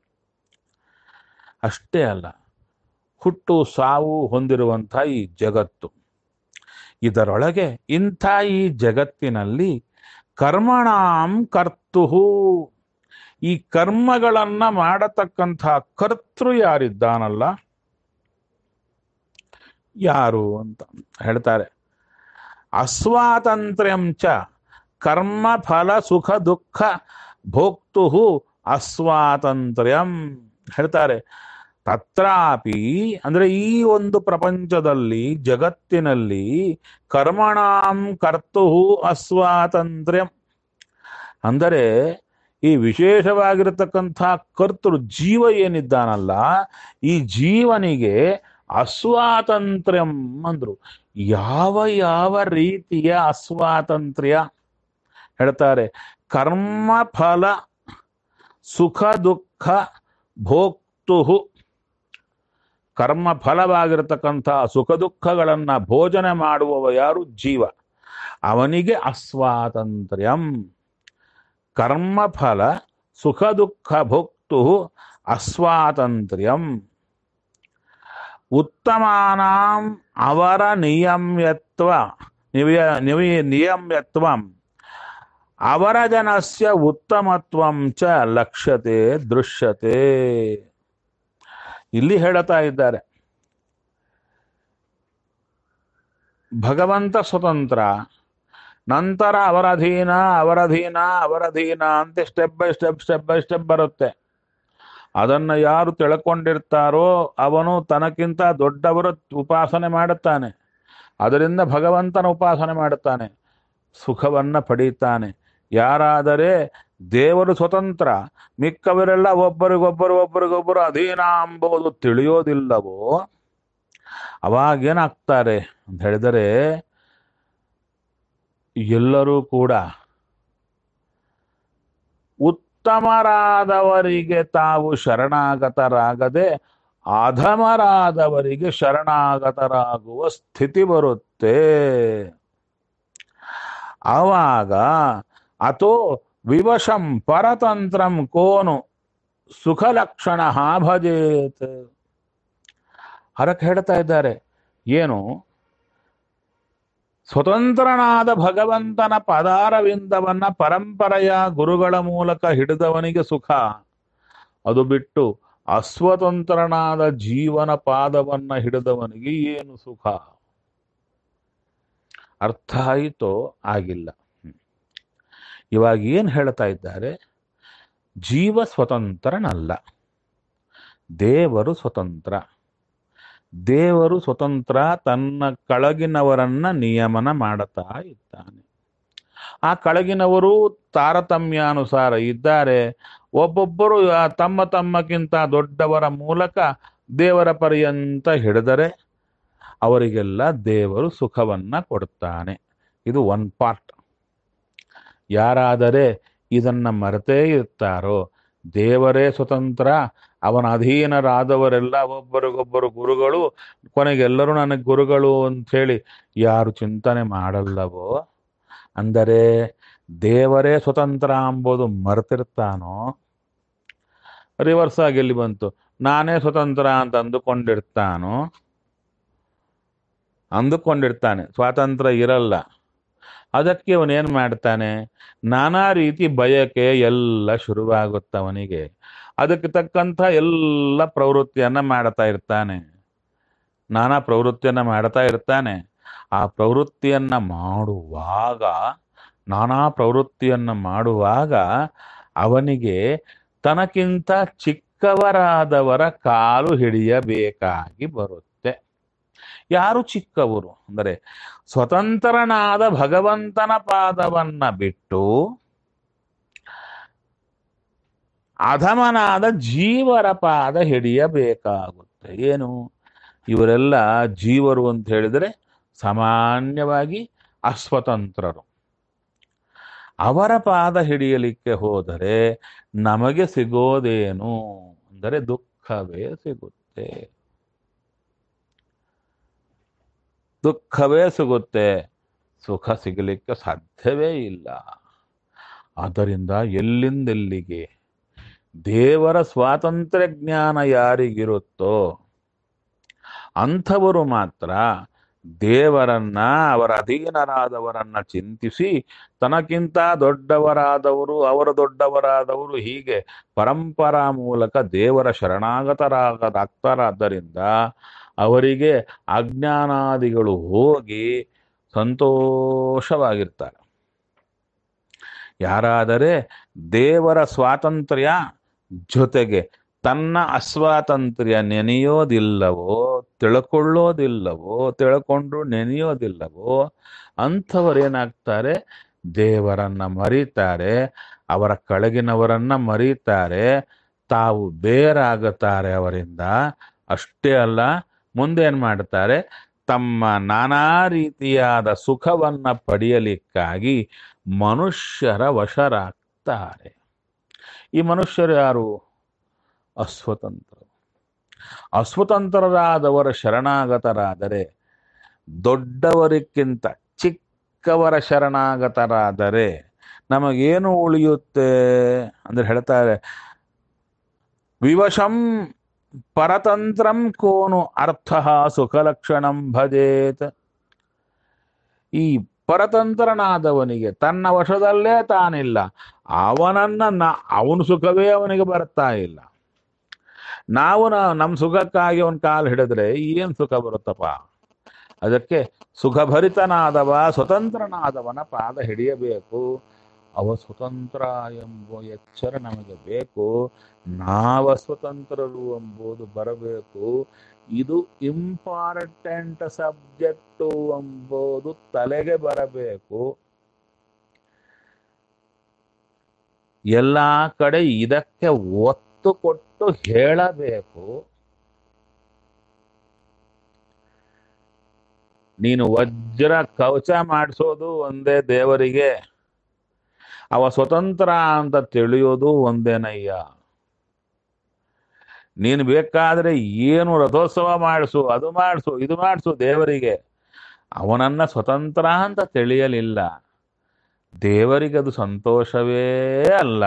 ಅಷ್ಟೇ ಅಲ್ಲ, ಹುಟ್ಟು ಸಾವು ಹೊಂದಿರುವಂಥ ಈ ಜಗತ್ತು, ಇದರೊಳಗೆ ಇಂಥ ಈ ಜಗತ್ತಿನಲ್ಲಿ ಕರ್ಮಣಾಂ ಕರ್ತುಹು, ಈ ಕರ್ಮಗಳನ್ನ ಮಾಡತಕ್ಕಂಥ ಕರ್ತೃ ಯಾರಿದ್ದಾನಲ್ಲ, ಯಾರು ಅಂತ ಹೇಳ್ತಾರೆ. ಅಸ್ವಾತಂತ್ರ್ಯಂ ಚ ಕರ್ಮ ಫಲ ಸುಖ ದುಃಖ ಭೋಕ್ತು ಅಸ್ವಾತಂತ್ರ್ಯಂ ಹೇಳ್ತಾರೆ. ತತ್ರಾಪಿ ಅಂದ್ರೆ ಈ ಒಂದು ಪ್ರಪಂಚದಲ್ಲಿ, ಜಗತ್ತಿನಲ್ಲಿ ಕರ್ಮಣಾಂ ಕರ್ತು ಅಸ್ವಾತಂತ್ರ್ಯಂ ಅಂದರೆ ಈ ವಿಶೇಷವಾಗಿರತಕ್ಕಂಥ ಕರ್ತೃ ಜೀವ ಏನಿದ್ದಾನಲ್ಲ, ಈ ಜೀವನಿಗೆ ಅಸ್ವಾತಂತ್ರ್ಯಂ ಅಂದ್ರು. ಯಾವ ಯಾವ ರೀತಿಯ ಅಸ್ವಾತಂತ್ರ್ಯ ಹೇಳ್ತಾರೆ? ಕರ್ಮ ಫಲ ಸುಖ ದುಃಖ ಭೋಕ್ತು, ಕರ್ಮ ಫಲವಾಗಿರತಕ್ಕಂಥ ಸುಖ ದುಃಖಗಳನ್ನ ಭೋಜನೆ ಮಾಡುವವ ಯಾರು? ಜೀವ. ಅವನಿಗೆ ಅಸ್ವಾತಂತ್ರ್ಯಂ. ಕರ್ಮಫಲ ಸುಖ ದುಃಖ ಭೋಕ್ತು ಅಸ್ವಾತಂತ್ರ್ಯಂ. ಉತ್ತಮಾನಾಂ ಅವರ ನಿಯಮ್ಯತ್ವ ನಿಯ ನಿಯಮ್ಯತ್ವಂ ಅವರ ಜನಸ್ಯ ಉತ್ತಮತ್ವಂ ಚ ಲಕ್ಷ್ಯತೆ ದೃಶ್ಯತೆ. ಇಲ್ಲಿ ಹೇಳ್ತಾ ಇದ್ದಾರೆ, ಭಗವಂತ ಸ್ವತಂತ್ರ, ನಂತರ ಅವರಧೀನ ಅವರಧೀನ ಅವರಧೀನ ಅಂತ step by step step by step ಬರುತ್ತೆ. ಅದನ್ನು ಯಾರು ತಿಳ್ಕೊಂಡಿರ್ತಾರೋ ಅವನು ತನಕ್ಕಿಂತ ದೊಡ್ಡವರ ಉಪಾಸನೆ ಮಾಡುತ್ತಾನೆ, ಅದರಿಂದ ಭಗವಂತನ ಉಪಾಸನೆ ಮಾಡುತ್ತಾನೆ, ಸುಖವನ್ನ ಪಡೀತಾನೆ. ಯಾರಾದರೆ ದೇವರು ಸ್ವತಂತ್ರ, ಮಿಕ್ಕವರೆಲ್ಲ ಒಬ್ಬರಿಗೊಬ್ಬರು ಒಬ್ಬರಿಗೊಬ್ಬರು ಅಧೀನ ಎಂಬುದು ತಿಳಿಯೋದಿಲ್ಲವೋ ಅವಾಗೇನಾಗ್ತಾರೆ ಅಂತ ಹೇಳಿದರೆ, ಎಲ್ಲರೂ ಕೂಡ ಉತ್ತಮರಾದವರಿಗೆ ತಾವು ಶರಣಾಗತರಾಗದೆ ಅಧಮರಾದವರಿಗೆ ಶರಣಾಗತರಾಗುವ ಸ್ಥಿತಿ ಬರುತ್ತೆ. ಆವಾಗ ಅಥೋ ವಿವಶಂ ಪರತಂತ್ರಂ ಕೋನು ಸುಖಲಕ್ಷಣ ಭಜೇತ್. ಹರಕ್ ಹೇಳ್ತಾ ಇದ್ದಾರೆ, ಏನು ಸ್ವತಂತ್ರನಾದ ಭಗವಂತನ ಪದಾರವಿಂದವನ್ನ ಪರಂಪರೆಯ ಗುರುಗಳ ಮೂಲಕ ಹಿಡಿದವನಿಗೆ ಸುಖ. ಅದು ಬಿಟ್ಟು ಅಸ್ವತಂತ್ರನಾದ ಜೀವನ ಪಾದವನ್ನ ಹಿಡಿದವನಿಗೆ ಏನು ಸುಖ? ಅರ್ಥ ಆಯಿತೋ? ಆಗಿಲ್ಲ. ಇವಾಗ ಏನು ಹೇಳ್ತಾ ಇದ್ದಾರೆ? ಜೀವ ಸ್ವತಂತ್ರನಲ್ಲ, ದೇವರು ಸ್ವತಂತ್ರ. ದೇವರು ಸ್ವತಂತ್ರ, ತನ್ನ ಕೆಳಗಿನವರನ್ನ ನಿಯಮನ ಮಾಡುತ್ತಾ ಇದ್ದಾನೆ. ಆ ಕೆಳಗಿನವರು ತಾರತಮ್ಯಾನುಸಾರ ಇದ್ದಾರೆ. ಒಬ್ಬೊಬ್ಬರು ತಮ್ಮ ತಮ್ಮಕ್ಕಿಂತ ದೊಡ್ಡವರ ಮೂಲಕ ದೇವರ ಪರ್ಯಂತ ಹಿಡಿದರೆ ಅವರಿಗೆಲ್ಲ ದೇವರು ಸುಖವನ್ನ ಕೊಡ್ತಾನೆ. ಇದು ಒನ್ ಪಾರ್ಟ್. ಯಾರಾದರೆ ಇದನ್ನ ಮರೆತೇ ಇರ್ತಾರೋ, ದೇವರೇ ಸ್ವತಂತ್ರ, ಅವನ ಅಧೀನರಾದವರೆಲ್ಲ ಒಬ್ಬರಿಗೊಬ್ಬರು ಗುರುಗಳು, ಕೊನೆಗೆಲ್ಲರೂ ನನಗೆ ಗುರುಗಳು ಅಂಥೇಳಿ ಯಾರು ಚಿಂತನೆ ಮಾಡಲ್ಲವೋ, ಅಂದರೆ ದೇವರೇ ಸ್ವತಂತ್ರ ಎಂಬುದು ಮರೆತಿರ್ತಾನೋ. ರಿವರ್ಸ್ ಆಗಿ ಎಲ್ಲಿ ಬಂತು? ನಾನೇ ಸ್ವತಂತ್ರ ಅಂತ ಅಂದುಕೊಂಡಿರ್ತಾನೋ, ಅಂದುಕೊಂಡಿರ್ತಾನೆ, ಸ್ವಾತಂತ್ರ್ಯ ಇರಲ್ಲ. ಅದಕ್ಕೆ ಅವನೇನು ಮಾಡ್ತಾನೆ? ನಾನಾ ರೀತಿ ಬಯಕೆ ಎಲ್ಲ ಶುರುವಾಗುತ್ತೆ ಅವನಿಗೆ. ಅದಕ್ಕೆ ತಕ್ಕಂಥ ಎಲ್ಲ ಪ್ರವೃತ್ತಿಯನ್ನ ಮಾಡ್ತಾ ಇರ್ತಾನೆ. ನಾನಾ ಪ್ರವೃತ್ತಿಯನ್ನ ಮಾಡ್ತಾ ಇರ್ತಾನೆ. ಆ ಪ್ರವೃತ್ತಿಯನ್ನ ಮಾಡುವಾಗ, ನಾನಾ ಪ್ರವೃತ್ತಿಯನ್ನ ಮಾಡುವಾಗ ಅವನಿಗೆ ತನಕ್ಕಿಂತ ಚಿಕ್ಕವರಾದವರ ಕಾಲು ಹಿಡಿಯಬೇಕಾಗಿ ಬರುತ್ತೆ. ಯಾರು ಚಿಕ್ಕವರು ಅಂದರೆ ಸ್ವತಂತ್ರನಾದ ಭಗವಂತನ ಪಾದವನ್ನ ಬಿಟ್ಟು ಅಧಮನಾದ ಜೀವರ ಪಾದ ಹಿಡಿಯಬೇಕಾಗುತ್ತೆ. ಏನು? ಇವರೆಲ್ಲ ಜೀವರು ಅಂತ ಹೇಳಿದರೆ ಸಾಮಾನ್ಯವಾಗಿ ಅಸ್ವತಂತ್ರರು. ಅವರ ಪಾದ ಹಿಡಿಯಲಿಕ್ಕೆ ಹೋದರೆ ನಮಗೆ ಸಿಗೋದೇನು ಅಂದರೆ ದುಃಖವೇ ಸಿಗುತ್ತೆ. ದುಃಖವೇ ಸಿಗುತ್ತೆ, ಸುಖ ಸಿಗಲಿಕ್ಕೆ ಸಾಧ್ಯವೇ ಇಲ್ಲ. ಆದ್ದರಿಂದ ಎಲ್ಲಿಂದೆಲ್ಲಿಗೆ ದೇವರ ಸ್ವಾತಂತ್ರ್ಯ ಜ್ಞಾನ ಯಾರಿಗಿರುತ್ತೋ ಅಂಥವರು ಮಾತ್ರ ದೇವರನ್ನ, ಅವರ ಅಧೀನರಾದವರನ್ನ ಚಿಂತಿಸಿ ತನಕ್ಕಿಂತ ದೊಡ್ಡವರಾದವರು, ಅವರ ದೊಡ್ಡವರಾದವರು, ಹೀಗೆ ಪರಂಪರಾ ಮೂಲಕ ದೇವರ ಶರಣಾಗತರಾಗದಾಗ್ತಾರಾದ್ದರಿಂದ ಅವರಿಗೆ ಅಜ್ಞಾನಾದಿಗಳು ಹೋಗಿ ಸಂತೋಷವಾಗಿರ್ತಾರೆ. ಯಾರಾದರೆ ದೇವರ ಸ್ವಾತಂತ್ರ್ಯ ಜೊತೆಗೆ ತನ್ನ ಅಸ್ವಾತಂತ್ರ್ಯ ನೆನೆಯೋದಿಲ್ಲವೋ, ತಿಳ್ಕೊಳ್ಳೋದಿಲ್ಲವೋ, ತಿಳ್ಕೊಂಡ್ರು ನೆನೆಯೋದಿಲ್ಲವೋ ಅಂಥವರೇನಾಗ್ತಾರೆ? ದೇವರನ್ನ ಮರೀತಾರೆ, ಅವರ ಕೆಳಗಿನವರನ್ನ ಮರೀತಾರೆ, ತಾವು ಬೇರಾಗುತ್ತಾರೆ ಅವರಿಂದ. ಅಷ್ಟೇ ಅಲ್ಲ, ಮುಂದೇನು ಮಾಡ್ತಾರೆ? ತಮ್ಮ ನಾನಾ ರೀತಿಯಾದ ಸುಖವನ್ನ ಪಡೆಯಲಿಕ್ಕಾಗಿ ಮನುಷ್ಯರ ವಶರಾಗ್ತಾರೆ. ಈ ಮನುಷ್ಯರು ಯಾರು? ಅಸ್ವತಂತ್ರರು. ಅಸ್ವತಂತ್ರರಾದವರ ಶರಣಾಗತರಾದರೆ, ದೊಡ್ಡವರಿಗಿಂತ ಚಿಕ್ಕವರ ಶರಣಾಗತರಾದರೆ ನಮಗೇನು ಉಳಿಯುತ್ತೆ ಅಂದ್ರೆ ಹೇಳ್ತಾರೆ, ವಿವಶಂ ಪರತಂತ್ರಂ ಕೋನು ಅರ್ಥ ಸುಖಲಕ್ಷಣಂ ಭಜೇತ್. ಈ ಪರತಂತ್ರನಾದವನಿಗೆ ತನ್ನ ವಶದಲ್ಲೇ ತಾನಿಲ್ಲ, ಅವನನ್ನ ನ ಅವನ ಸುಖವೇ ಅವನಿಗೆ ಬರ್ತಾ ಇಲ್ಲ. ನಾವು ನಮ್ಮ ಸುಖಕ್ಕಾಗಿ ಅವನ ಕಾಲು ಹಿಡಿದ್ರೆ ಏನು ಸುಖ ಬರುತ್ತಪ್ಪ? ಅದಕ್ಕೆ ಸುಖಭರಿತನಾದವ, ಸ್ವತಂತ್ರನಾದವನ ಪಾದ ಹಿಡಿಯಬೇಕು. ಅವ ಸ್ವತಂತ್ರ ಎಂಬ ಎಚ್ಚರ ನಮಗೆ ಬೇಕು. ನಾವ ಸ್ವತಂತ್ರರು ಎಂಬುದು ಬರಬೇಕು. ಇದು ಇಂಪಾರ್ಟೆಂಟ್ ಸಬ್ಜೆಕ್ಟು ಎಂಬುದು ತಲೆಗೆ ಬರಬೇಕು. ಎಲ್ಲ ಕಡೆ ಇದಕ್ಕೆ ಒತ್ತು ಕೊಟ್ಟು ಹೇಳಬೇಕು. ನೀನು ವಜ್ರ ಕವಚ ಮಾಡಿಸೋದು ಒಂದೇ ದೇವರಿಗೆ, ಅವ ಸ್ವತಂತ್ರ ಅಂತ ತಿಳಿಯೋದು ಒಂದೇನಯ್ಯ. ನೀನು ಬೇಕಾದ್ರೆ ಏನು ರಥೋತ್ಸವ ಮಾಡಿಸು, ಅದು ಮಾಡಿಸು, ಇದು ಮಾಡಿಸು ದೇವರಿಗೆ, ಅವನನ್ನ ಸ್ವತಂತ್ರ ಅಂತ ತಿಳಿಯಲಿಲ್ಲ. ದೇವರಿಗೆ ಅದು ಸಂತೋಷವೇ ಅಲ್ಲ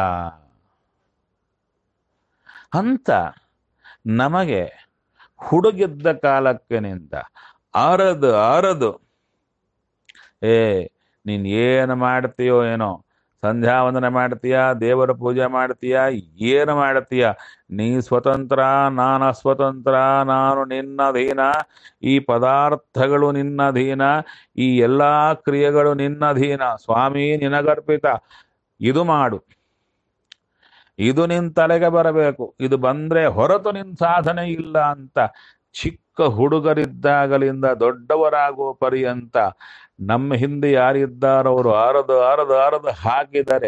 ಅಂತ ನಮಗೆ ಹುಡುಗಿದ್ದ ಕಾಲಕ್ಕಿನಿಂದ ಅರದು ಅರದು ಏ ನೀನ್ ಏನು ಮಾಡ್ತೀಯೋ ಏನೋ, ಸಂಧ್ಯಾ ವಂದನೆ ಮಾಡ್ತೀಯ, ದೇವರ ಪೂಜೆ ಮಾಡ್ತೀಯ, ಏನು ಮಾಡ್ತೀಯ, ನೀ ಸ್ವತಂತ್ರ, ನಾನು ಅಸ್ವತಂತ್ರ, ನಾನು ನಿನ್ನಧೀನ, ಈ ಪದಾರ್ಥಗಳು ನಿನ್ನಧೀನ, ಈ ಎಲ್ಲಾ ಕ್ರಿಯೆಗಳು ನಿನ್ನಧೀನ, ಸ್ವಾಮಿ ನಿನಗರ್ಪಿತ, ಇದು ಮಾಡು, ಇದು ನಿನ್ ತಲೆಗೆ ಬರಬೇಕು, ಇದು ಬಂದ್ರೆ ಹೊರತು ನಿನ್ ಸಾಧನೆ ಇಲ್ಲ ಅಂತ ಚಿಕ್ಕ ಹುಡುಗರಿದ್ದಾಗಲಿಂದ ದೊಡ್ಡವರಾಗುವ ಪರ್ಯಂತ ನಮ್ಮ ಹಿಂದೆ ಯಾರಿದ್ದಾರವರು ಅರದು ಅರದು ಅರದು ಹಾಕಿದರೆ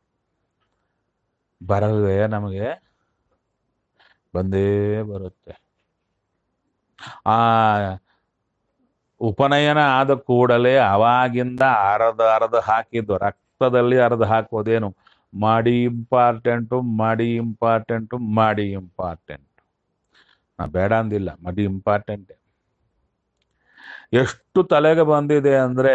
ಬರಲ್ವೇ ನಮಗೆ? ಬಂದೇ ಬರುತ್ತೆ. ಆ ಉಪನಯನ ಆದ ಕೂಡಲೇ ಅವಾಗಿಂದ ಅರದು ಅರದು ಹಾಕಿದ್ದು, ರಕ್ತದಲ್ಲಿ ಅರದು ಹಾಕೋದೇನು, ಮಾಡಿ ಇಂಪಾರ್ಟೆಂಟು, ಮಾಡಿ ಇಂಪಾರ್ಟೆಂಟು, ಮಾಡಿ ಇಂಪಾರ್ಟೆಂಟ್. ನಾ ಬೇಡ ಅಂದಿಲ್ಲ, ಮಡಿ ಇಂಪಾರ್ಟೆಂಟೆ. ಎಷ್ಟು ತಲೆಗೆ ಬಂದಿದೆ ಅಂದ್ರೆ,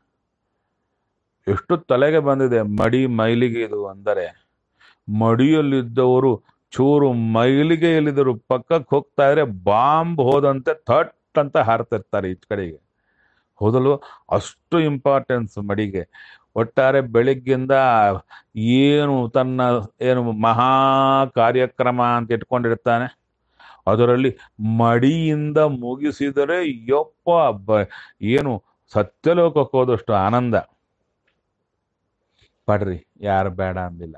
ಎಷ್ಟು ತಲೆಗೆ ಬಂದಿದೆ ಮಡಿ ಮೈಲಿಗೆ ಇದು ಅಂದರೆ, ಮಡಿಯಲ್ಲಿದ್ದವರು ಚೂರು ಮೈಲಿಗೆ ಎಲ್ಲಿದ್ದರು ಪಕ್ಕಕ್ಕೆ ಹೋಗ್ತಾ ಇದ್ರೆ ಬಾಂಬ್ ಹೋದಂತೆ ಥಟ್ ಅಂತ ಹಾರ್ತಿರ್ತಾರೆ ಈಚ ಕಡೆಗೆ. ಹೋದಲು ಅಷ್ಟು ಇಂಪಾರ್ಟೆನ್ಸ್ ಮಡಿಗೆ. ಒಟ್ಟಾರೆ ಬೆಳಿಗ್ಗಿಂದ ಏನು ತನ್ನ ಏನು ಮಹಾ ಕಾರ್ಯಕ್ರಮ ಅಂತ ಇಟ್ಕೊಂಡಿರ್ತಾನೆ, ಅದರಲ್ಲಿ ಮಡಿಯಿಂದ ಮುಗಿಸಿದರೆ ಯಪ್ಪ ಬ ಏನು ಸತ್ಯಲೋಕಕ್ಕೆ ಹೋದಷ್ಟು ಆನಂದ. ಪಡ್ರಿ, ಯಾರು ಬೇಡ ಅಂದಿಲ್ಲ.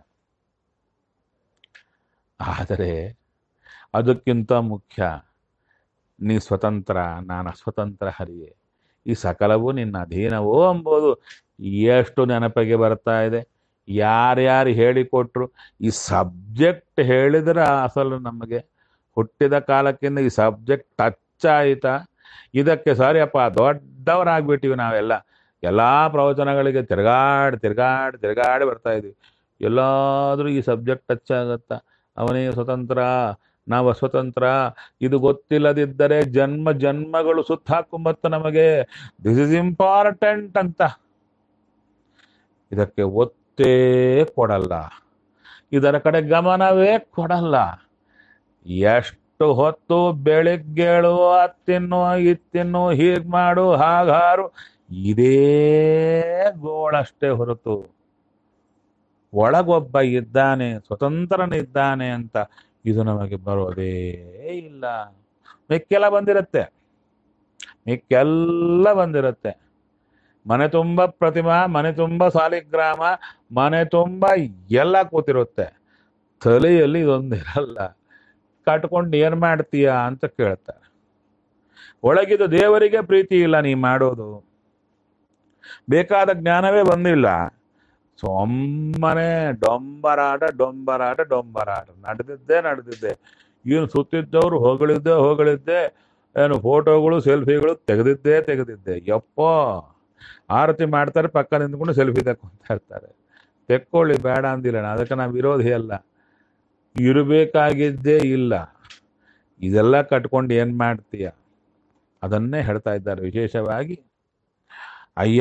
ಆದರೆ ಅದಕ್ಕಿಂತ ಮುಖ್ಯ, ನೀ ಸ್ವತಂತ್ರ, ನಾನು ಅಸ್ವತಂತ್ರ ಹರಿಯೇ, ಈ ಸಕಲವೂ ನಿನ್ನ ಅಧೀನವೋ ಎಂಬುದು ಎಷ್ಟು ನೆನಪಿಗೆ ಬರ್ತಾ ಇದೆ. ಯಾರ್ಯಾರು ಹೇಳಿಕೊಟ್ರು, ಈ ಸಬ್ಜೆಕ್ಟ್ ಹೇಳಿದ್ರೆ ಅಸಲು ನಮಗೆ ಹುಟ್ಟಿದ ಕಾಲಕ್ಕಿಂತ ಈ ಸಬ್ಜೆಕ್ಟ್ ಟಚ್ ಆಯಿತಾ, ಇದಕ್ಕೆ ಸರಿ ಅಪ್ಪ ದೊಡ್ಡವರಾಗ್ಬಿಟ್ಟಿವಿ ನಾವೆಲ್ಲ. ಎಲ್ಲ ಪ್ರವಚನಗಳಿಗೆ ತಿರ್ಗಾಡಿ ತಿರ್ಗಾಡಿ ತಿರ್ಗಾಡಿ ಬರ್ತಾ ಇದೀವಿ. ಎಲ್ಲಾದರೂ ಈ ಸಬ್ಜೆಕ್ಟ್ ಟಚ್ ಆಗತ್ತಾ? ಅವನೇ ಸ್ವತಂತ್ರ, ನಾವು ಅಸ್ವತಂತ್ರ, ಇದು ಗೊತ್ತಿಲ್ಲದಿದ್ದರೆ ಜನ್ಮ ಜನ್ಮಗಳು ಸುತ್ತ ಹಾಕೊಂಬತ್ತ ನಮಗೆ. ದಿಸ್ ಇಸ್ ಇಂಪಾರ್ಟೆಂಟ್ ಅಂತ ಇದಕ್ಕೆ ಒತ್ತೇ ಕೊಡಲ್ಲ, ಇದರ ಕಡೆ ಗಮನವೇ ಕೊಡಲ್ಲ. ಎಷ್ಟು ಹೊತ್ತು ಬೆಳಿಗ್ಗೆಳು ಅತ್ತಿನ್ನು ಇತ್ತಿನ್ನು, ಹೀಗ್ ಮಾಡು ಹಾಗಾರು, ಇದೇ ಗೋಳಷ್ಟೇ ಹೊರತು ಒಳಗೊಬ್ಬ ಇದ್ದಾನೆ, ಸ್ವತಂತ್ರನಿದ್ದಾನೆ ಅಂತ ಇದು ನಮಗೆ ಬರೋದೇ ಇಲ್ಲ. ಮಿಕ್ಕೆಲ್ಲ ಬಂದಿರತ್ತೆ, ಮಿಕ್ಕೆಲ್ಲ ಬಂದಿರತ್ತೆ. ಮನೆ ತುಂಬ ಪ್ರತಿಮಾ, ಮನೆ ತುಂಬ ಸಾಲಿಗ್ರಾಮ, ಮನೆ ತುಂಬ ಎಲ್ಲ ಕೂತಿರುತ್ತೆ, ತಲೆಯಲ್ಲಿ ಇದೊಂದಿರಲ್ಲ. ಕಟ್ಕೊಂಡು ಏನ್ ಮಾಡ್ತೀಯ ಅಂತ ಕೇಳ್ತಾರೆ. ಒಳಗಿದ ದೇವರಿಗೆ ಪ್ರೀತಿ ಇಲ್ಲ ನೀ ಮಾಡೋದು, ಬೇಕಾದ ಜ್ಞಾನವೇ ಬಂದಿಲ್ಲ, ಸೊಮ್ಮನೆ ಡೊಂಬರಾಟ ಡೊಂಬರಾಟ ಡೊಂಬರಾಟ ನಡೆದಿದ್ದೆ ನಡೆದಿದ್ದೆ. ಏನು ಸುತ್ತಿದ್ದವರು ಹೊಗಳಿದ್ದೆ ಹೊಗಳಿದ್ದೆ, ಏನು ಫೋಟೋಗಳು ಸೆಲ್ಫಿಗಳು ತೆಗೆದಿದ್ದೇ ತೆಗೆದಿದ್ದೆ. ಯಪ್ಪ, ಆರತಿ ಮಾಡ್ತಾರೆ, ಪಕ್ಕ ನಿಂತ್ಕೊಂಡು ಸೆಲ್ಫಿ ತೆಕ್ಕೊಂತ ಇರ್ತಾರೆ. ತೆಕ್ಕೊಳ್ಳಿ, ಬೇಡ ಅಂದಿಲ್ಲ, ಅದಕ್ಕೆ ನಾವು ವಿರೋಧಿ ಅಲ್ಲ, ಇರಬೇಕಾಗಿದ್ದೇ ಇಲ್ಲ. ಇದೆಲ್ಲ ಕಟ್ಕೊಂಡು ಏನ್ ಮಾಡ್ತೀಯ? ಅದನ್ನೇ ಹೇಳ್ತಾ ಇದ್ದಾರೆ ವಿಶೇಷವಾಗಿ. ಅಯ್ಯ,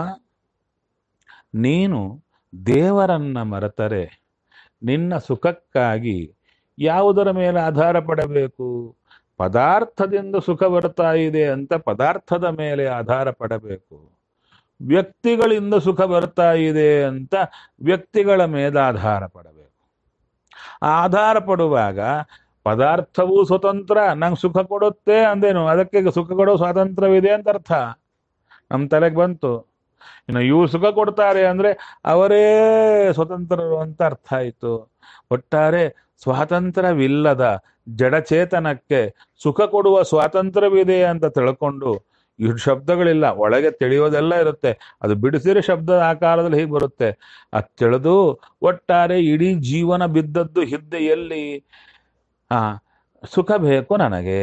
ನೀನು ದೇವರನ್ನ ಮರೆತರೆ ನಿನ್ನ ಸುಖಕ್ಕಾಗಿ ಯಾವುದರ ಮೇಲೆ ಆಧಾರ ಪಡಬೇಕು? ಪದಾರ್ಥದಿಂದ ಸುಖ ಬರ್ತಾ ಇದೆ ಅಂತ ಪದಾರ್ಥದ ಮೇಲೆ ಆಧಾರ ಪಡಬೇಕು. ವ್ಯಕ್ತಿಗಳಿಂದ ಸುಖ ಬರ್ತಾ ಇದೆ ಅಂತ ವ್ಯಕ್ತಿಗಳ ಮೇಲೆ ಆಧಾರ ಪಡಬೇಕು. ಆಧಾರ ಪಡುವಾಗ ಪದಾರ್ಥವೂ ಸ್ವತಂತ್ರ, ನಂಗೆ ಸುಖ ಕೊಡುತ್ತೆ ಅಂದೇನು, ಅದಕ್ಕೆ ಸುಖ ಕೊಡೋ ಸ್ವಾತಂತ್ರ್ಯವಿದೆ ಅಂತ ಅರ್ಥ ನಮ್ಮ ತಲೆಗೆ ಬಂತು. ಇನ್ನು ಇವು ಸುಖ ಕೊಡ್ತಾರೆ ಅಂದ್ರೆ ಅವರೇ ಸ್ವತಂತ್ರರು ಅಂತ ಅರ್ಥ ಆಯಿತು. ಒಟ್ಟಾರೆ ಸ್ವಾತಂತ್ರ್ಯವಿಲ್ಲದ ಜಡಚೇತನಕ್ಕೆ ಸುಖ ಕೊಡುವ ಸ್ವಾತಂತ್ರ್ಯವಿದೆ ಅಂತ ತಿಳ್ಕೊಂಡು, ಇಷ್ಟು ಶಬ್ದಗಳಿಲ್ಲ, ಒಳಗೆ ತಿಳಿಯೋದೆಲ್ಲ ಇರುತ್ತೆ, ಅದು ಬಿಡಿಸಿದ್ರೆ ಶಬ್ದದ ಆಕಾರದಲ್ಲಿ ಹೀಗೆ ಬರುತ್ತೆ. ಅದು ತಿಳಿದು ಒಟ್ಟಾರೆ ಇಡೀ ಜೀವನ ಬಿದ್ದದ್ದು ಹಿಂದೆ ಎಲ್ಲಿ? ಆ ಸುಖ ಬೇಕು ನನಗೆ,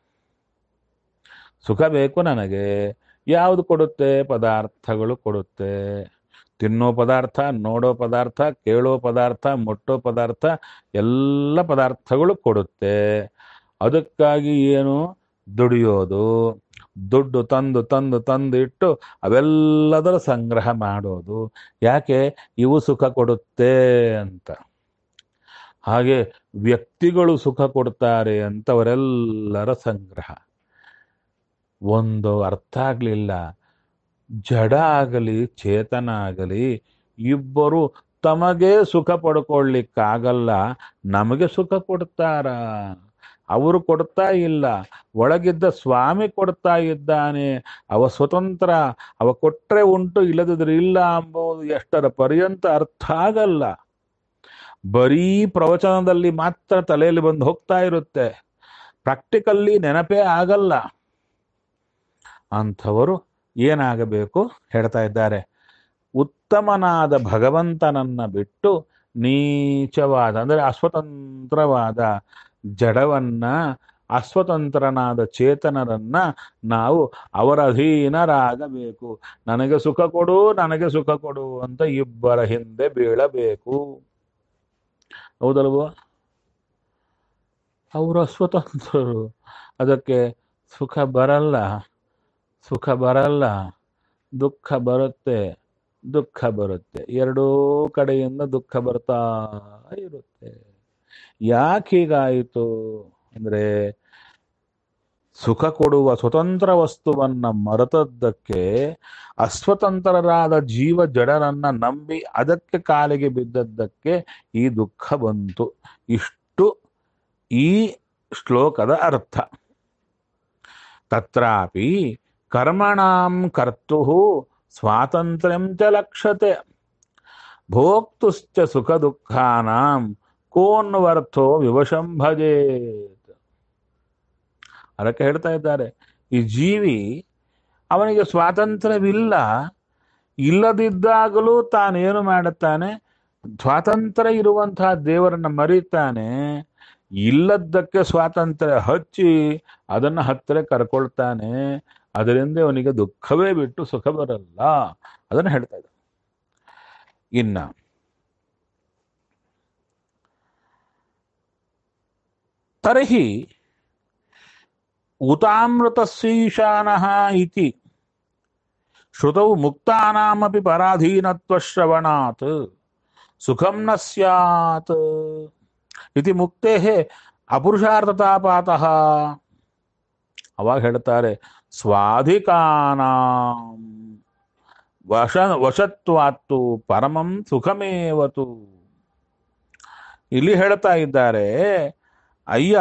ಸುಖ ಬೇಕು ನನಗೆ. ಯಾವುದು ಕೊಡುತ್ತೆ? ಪದಾರ್ಥಗಳು ಕೊಡುತ್ತೆ. ತಿನ್ನೋ ಪದಾರ್ಥ, ನೋಡೋ ಪದಾರ್ಥ, ಕೇಳೋ ಪದಾರ್ಥ, ಮುಟ್ಟೋ ಪದಾರ್ಥ, ಎಲ್ಲ ಪದಾರ್ಥಗಳು ಕೊಡುತ್ತೆ. ಅದಕ್ಕಾಗಿ ಏನು? ದುಡಿಯೋದು, ದುಡ್ಡು ತಂದು ತಂದು ತಂದು ಇಟ್ಟು ಅವೆಲ್ಲದರ ಸಂಗ್ರಹ ಮಾಡೋದು. ಯಾಕೆ? ಇವು ಸುಖ ಕೊಡುತ್ತೆ ಅಂತ. ಹಾಗೆ ವ್ಯಕ್ತಿಗಳು ಸುಖ ಕೊಡ್ತಾರೆ ಅಂತವರೆಲ್ಲರ ಸಂಗ್ರಹ. ಒಂದು ಅರ್ಥ ಆಗ್ಲಿಲ್ಲ, ಜಡ ಆಗಲಿ ಚೇತನ ಆಗಲಿ ಇಬ್ಬರು ತಮಗೆ ಸುಖ ಪಡ್ಕೊಳ್ಳಿಕ್ಕಾಗಲ್ಲ, ನಮಗೆ ಸುಖ ಕೊಡ್ತಾರ. ಅವರು ಕೊಡ್ತಾ ಇಲ್ಲ, ಒಳಗಿದ್ದ ಸ್ವಾಮಿ ಕೊಡ್ತಾ ಇದ್ದಾನೆ. ಅವ ಸ್ವತಂತ್ರ, ಅವ ಕೊಟ್ರೆ ಉಂಟು, ಇಲ್ಲದಿದ್ರೆ ಇಲ್ಲ ಎಂಬುದು ಎಷ್ಟರ ಪರ್ಯಂತ ಅರ್ಥ ಆಗಲ್ಲ. ಬರೀ ಪ್ರವಚನದಲ್ಲಿ ಮಾತ್ರ ತಲೆಯಲ್ಲಿ ಬಂದು ಹೋಗ್ತಾ ಇರುತ್ತೆ, ಪ್ರಾಕ್ಟಿಕಲ್ಲಿ ನೆನಪೇ ಆಗಲ್ಲ. ಅಂಥವರು ಏನಾಗಬೇಕು ಹೇಳ್ತಾ ಇದ್ದಾರೆ. ಉತ್ತಮನಾದ ಭಗವಂತನನ್ನ ಬಿಟ್ಟು ನೀಚವಾದ ಅಂದರೆ ಅಸ್ವತಂತ್ರವಾದ ಜಡವನ್ನ, ಅಸ್ವತಂತ್ರನಾದ ಚೇತನರನ್ನ ನಾವು ಅವರ ಅಧೀನರಾಗಬೇಕು. ನನಗೆ ಸುಖ ಕೊಡು, ನನಗೆ ಸುಖ ಕೊಡು ಅಂತ ಇಬ್ಬರ ಹಿಂದೆ ಬೀಳಬೇಕು. ಹೌದಲ್ವೋ? ಅವರು ಅಸ್ವತಂತ್ರರು, ಅದಕ್ಕೆ ಸುಖ ಬರಲ್ಲ, ಸುಖ ಬರಲ್ಲ, ದುಃಖ ಬರುತ್ತೆ, ದುಃಖ ಬರುತ್ತೆ, ಎರಡೂ ಕಡೆಯಿಂದ ದುಃಖ ಬರ್ತಾ ಇರುತ್ತೆ. ಯಾಕೆ ಹೀಗಾಯಿತು ಅಂದ್ರೆ, ಸುಖ ಕೊಡುವ ಸ್ವತಂತ್ರ ವಸ್ತುವನ್ನ ಮರೆತದ್ದಕ್ಕೆ, ಅಸ್ವತಂತ್ರರಾದ ಜೀವ ಜಡರನ್ನ ನಂಬಿ ಅದಕ್ಕೆ ಕಾಲಿಗೆ ಬಿದ್ದದ್ದಕ್ಕೆ ಈ ದುಃಖ ಬಂತು. ಇಷ್ಟು ಈ ಶ್ಲೋಕದ ಅರ್ಥ. ತತ್ರಾಪಿ ಕರ್ಮಣಾಂ ಕರ್ತುಃ ಸ್ವಾತಂತ್ರ್ಯಂ ಚ ಲಕ್ಷ್ಯತೆ ಭೋಕ್ತುಶ್ಚ ಸುಖ ದುಃಖಾನಾಂ ಕೋನ್ವರ್ಥೋ ವಿವಶಂ ಭಜೇತ್. ಅದಕ್ಕೆ ಹೇಳ್ತಾ ಇದ್ದಾರೆ, ಈ ಜೀವಿ ಅವನಿಗೆ ಸ್ವಾತಂತ್ರ್ಯವಿಲ್ಲ, ಇಲ್ಲದಿದ್ದಾಗಲೂ ತಾನೇನು ಮಾಡುತ್ತಾನೆ, ಸ್ವಾತಂತ್ರ್ಯ ಇರುವಂತಹ ದೇವರನ್ನ ಮರೀತಾನೆ. ಇಲ್ಲದ್ದಕ್ಕೆ ಸ್ವಾತಂತ್ರ್ಯ ಹಚ್ಚಿ ಅದನ್ನು ಹತ್ತಿರ ಕರ್ಕೊಳ್ತಾನೆ. ಅದರಿಂದ ಅವನಿಗೆ ದುಃಖವೇ ಬಿಟ್ಟು ಸುಖ ಬರಲ್ಲ. ಅದನ್ನು ಹೇಳ್ತಾ ಇದ್ದ. ಇನ್ನ ತರ್ಹಿ ಉತಾಮೃತಸ್ಯೀಶಾನಃ ಇತಿ ಶ್ರುತೌ ಮುಕ್ತಾನಾಮಪಿ ಪರಾಧೀನತ್ವ ಶ್ರವಣಾತ್ ಸುಖಂ ನ ಸ್ಯಾತ್ ಇತಿ ಮುಕ್ತೇಃ ಅಪುರುಷಾರ್ಥತಾಪಾತಃ. ಅವಾಗ ಹೇಳ್ತಾರೆ, ಸ್ವಾಧಿಕಾನಾಂ ವಶ ವಶತ್ವಾತ್ತು ಪರಮಂ ಸುಖಮೇವತು. ಇಲ್ಲಿ ಹೇಳ್ತಾ ಇದ್ದಾರೆ, ಅಯ್ಯ,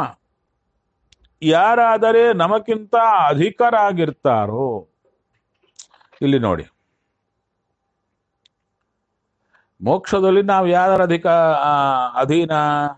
ಯಾರಾದರೆ ನಮಕ್ಕಿಂತ ಅಧಿಕರಾಗಿರ್ತಾರೋ, ಇಲ್ಲಿ ನೋಡಿ, ಮೋಕ್ಷದಲ್ಲಿ ನಾವು ಯಾರ ಅಧಿಕ ಅಧೀನ,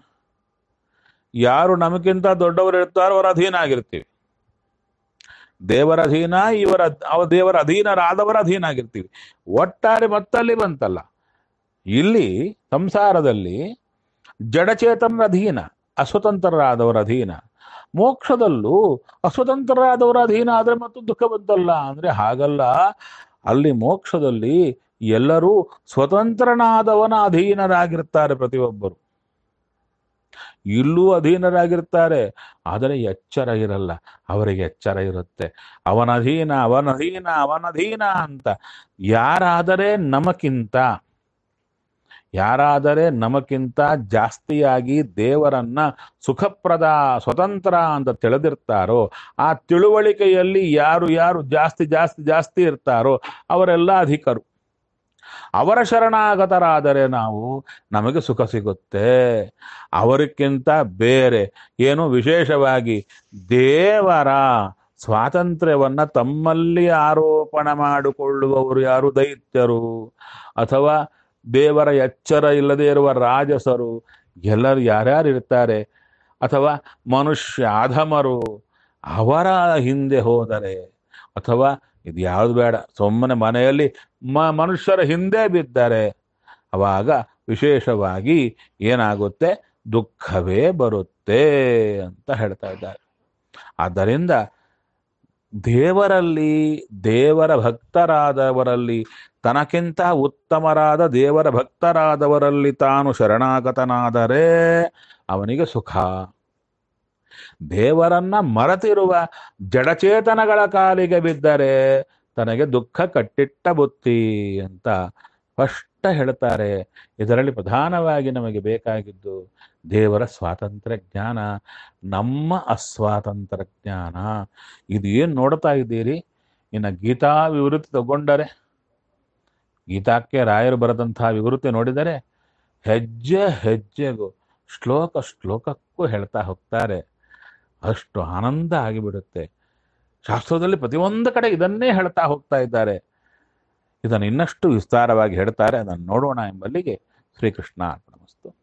ಯಾರು ನಮಗಿಂತ ದೊಡ್ಡವರು ಇರ್ತಾರೋ ಅವರ ಅಧೀನ ಆಗಿರ್ತೀವಿ. ದೇವರ ಅಧೀನ, ಇವರ ಅವ ದೇವರ ಅಧೀನರಾದವರ ಅಧೀನ ಆಗಿರ್ತೀವಿ. ಒಟ್ಟಾರೆ ಮತ್ತಲ್ಲಿ ಬಂತಲ್ಲ, ಇಲ್ಲಿ ಸಂಸಾರದಲ್ಲಿ ಜಡಚೇತನರ ಅಧೀನ, ಅಸ್ವತಂತ್ರರಾದವರ ಅಧೀನ. ಮೋಕ್ಷದಲ್ಲೂ ಅಸ್ವತಂತ್ರರಾದವರ ಅಧೀನ ಆದ್ರೆ ಮತ್ತು ದುಃಖ ಬಂತಲ್ಲ ಅಂದ್ರೆ ಹಾಗಲ್ಲ. ಅಲ್ಲಿ ಮೋಕ್ಷದಲ್ಲಿ ಎಲ್ಲರೂ ಸ್ವತಂತ್ರನಾದವನ ಅಧೀನರಾಗಿರ್ತಾರೆ ಪ್ರತಿಯೊಬ್ಬರು. ಇಲ್ಲೂ ಅಧೀನರಾಗಿರ್ತಾರೆ, ಆದರೆ ಎಚ್ಚರ ಇರಲ್ಲ. ಅವರಿಗೆ ಎಚ್ಚರ ಇರುತ್ತೆ, ಅವನಧೀನ ಅವನಧೀನ ಅವನಧೀನ ಅಂತ. ಯಾರಾದರೆ ನಮಕ್ಕಿಂತ ಯಾರಾದರೆ ನಮಕ್ಕಿಂತ ಜಾಸ್ತಿಯಾಗಿ ದೇವರನ್ನ ಸುಖಪ್ರದ ಸ್ವತಂತ್ರ ಅಂತ ತಿಳಿದಿರ್ತಾರೋ, ಆ ತಿಳುವಳಿಕೆಯಲ್ಲಿ ಯಾರು ಯಾರು ಜಾಸ್ತಿ ಜಾಸ್ತಿ ಜಾಸ್ತಿ ಇರ್ತಾರೋ ಅವರೆಲ್ಲ ಅಧಿಕರು. ಅವರ ಶರಣಾಗತರಾದರೆ ನಾವು ನಮಗೆ ಸುಖ ಸಿಗುತ್ತೆ. ಅವರಿಗಿಂತ ಬೇರೆ ಏನು ವಿಶೇಷವಾಗಿ ದೇವರ ಸ್ವಾತಂತ್ರ್ಯವನ್ನ ತಮ್ಮಲ್ಲಿ ಆರೋಪಣ ಮಾಡಿಕೊಳ್ಳುವವರು ಯಾರು ದೈತ್ಯರು, ಅಥವಾ ದೇವರ ಎಚ್ಚರ ಇಲ್ಲದೆ ಇರುವ ರಾಜಸರು, ಎಲ್ಲರೂ ಯಾರ್ಯಾರು ಇರ್ತಾರೆ, ಅಥವಾ ಮನುಷ್ಯ ಅಧಮರು, ಅವರ ಹಿಂದೆ ಹೋದರೆ, ಅಥವಾ ಇದು ಯಾವುದು ಬೇಡ, ಸುಮ್ಮನೆ ಮನೆಯಲ್ಲಿ ಮ ಮನುಷ್ಯರ ಹಿಂದೆ ಬಿದ್ದರೆ ಅವಾಗ ವಿಶೇಷವಾಗಿ ಏನಾಗುತ್ತೆ, ದುಃಖವೇ ಬರುತ್ತೆ ಅಂತ ಹೇಳ್ತಾ ಇದ್ದಾರೆ. ಆದ್ದರಿಂದ ದೇವರಲ್ಲಿ, ದೇವರ ಭಕ್ತರಾದವರಲ್ಲಿ, ತನಕ್ಕಿಂತ ಉತ್ತಮರಾದ ದೇವರ ಭಕ್ತರಾದವರಲ್ಲಿ ತಾನು ಶರಣಾಗತನಾದರೆ ಅವನಿಗೆ ಸುಖ. ದೇವರನ್ನ ಮರೆತಿರುವ ಜಡಚೇತನಗಳ ಕಾಲಿಗೆ ಬಿದ್ದರೆ ತನಗೆ ದುಃಖ ಕಟ್ಟಿಟ್ಟ ಬುತ್ತಿ ಅಂತ ಸ್ಪಷ್ಟ ಹೇಳ್ತಾರೆ. ಇದರಲ್ಲಿ ಪ್ರಧಾನವಾಗಿ ನಮಗೆ ಬೇಕಾಗಿದ್ದು ದೇವರ ಸ್ವಾತಂತ್ರ್ಯ ಜ್ಞಾನ, ನಮ್ಮ ಅಸ್ವಾತಂತ್ರ್ಯ ಜ್ಞಾನ. ಇದು ಏನು ನೋಡ್ತಾ ಇದ್ದೀರಿ, ಇನ್ನು ಗೀತಾ ವಿವೃತ್ತಿ ತಗೊಂಡರೆ, ಗೀತಾಕ್ಕೆ ರಾಯರು ಬರೆದಂತಹ ವಿವೃತ್ತಿ ನೋಡಿದರೆ ಹೆಜ್ಜೆ ಹೆಜ್ಜೆಗೂ ಶ್ಲೋಕ ಶ್ಲೋಕಕ್ಕೂ ಹೇಳ್ತಾ ಹೋಗ್ತಾರೆ. ಅಷ್ಟು ಆನಂದ ಆಗಿಬಿಡುತ್ತೆ. ಶಾಸ್ತ್ರದಲ್ಲಿ ಪ್ರತಿಯೊಂದು ಕಡೆ ಇದನ್ನೇ ಹೇಳ್ತಾ ಹೋಗ್ತಾ ಇದ್ದಾರೆ. ಇದನ್ನು ಇನ್ನಷ್ಟು ವಿಸ್ತಾರವಾಗಿ ಹೇಳ್ತಾರೆ, ಅದನ್ನು ನೋಡೋಣ ಎಂಬಲ್ಲಿಗೆ ಶ್ರೀಕೃಷ್ಣ ಅರ್ಪಣಮಸ್ತು.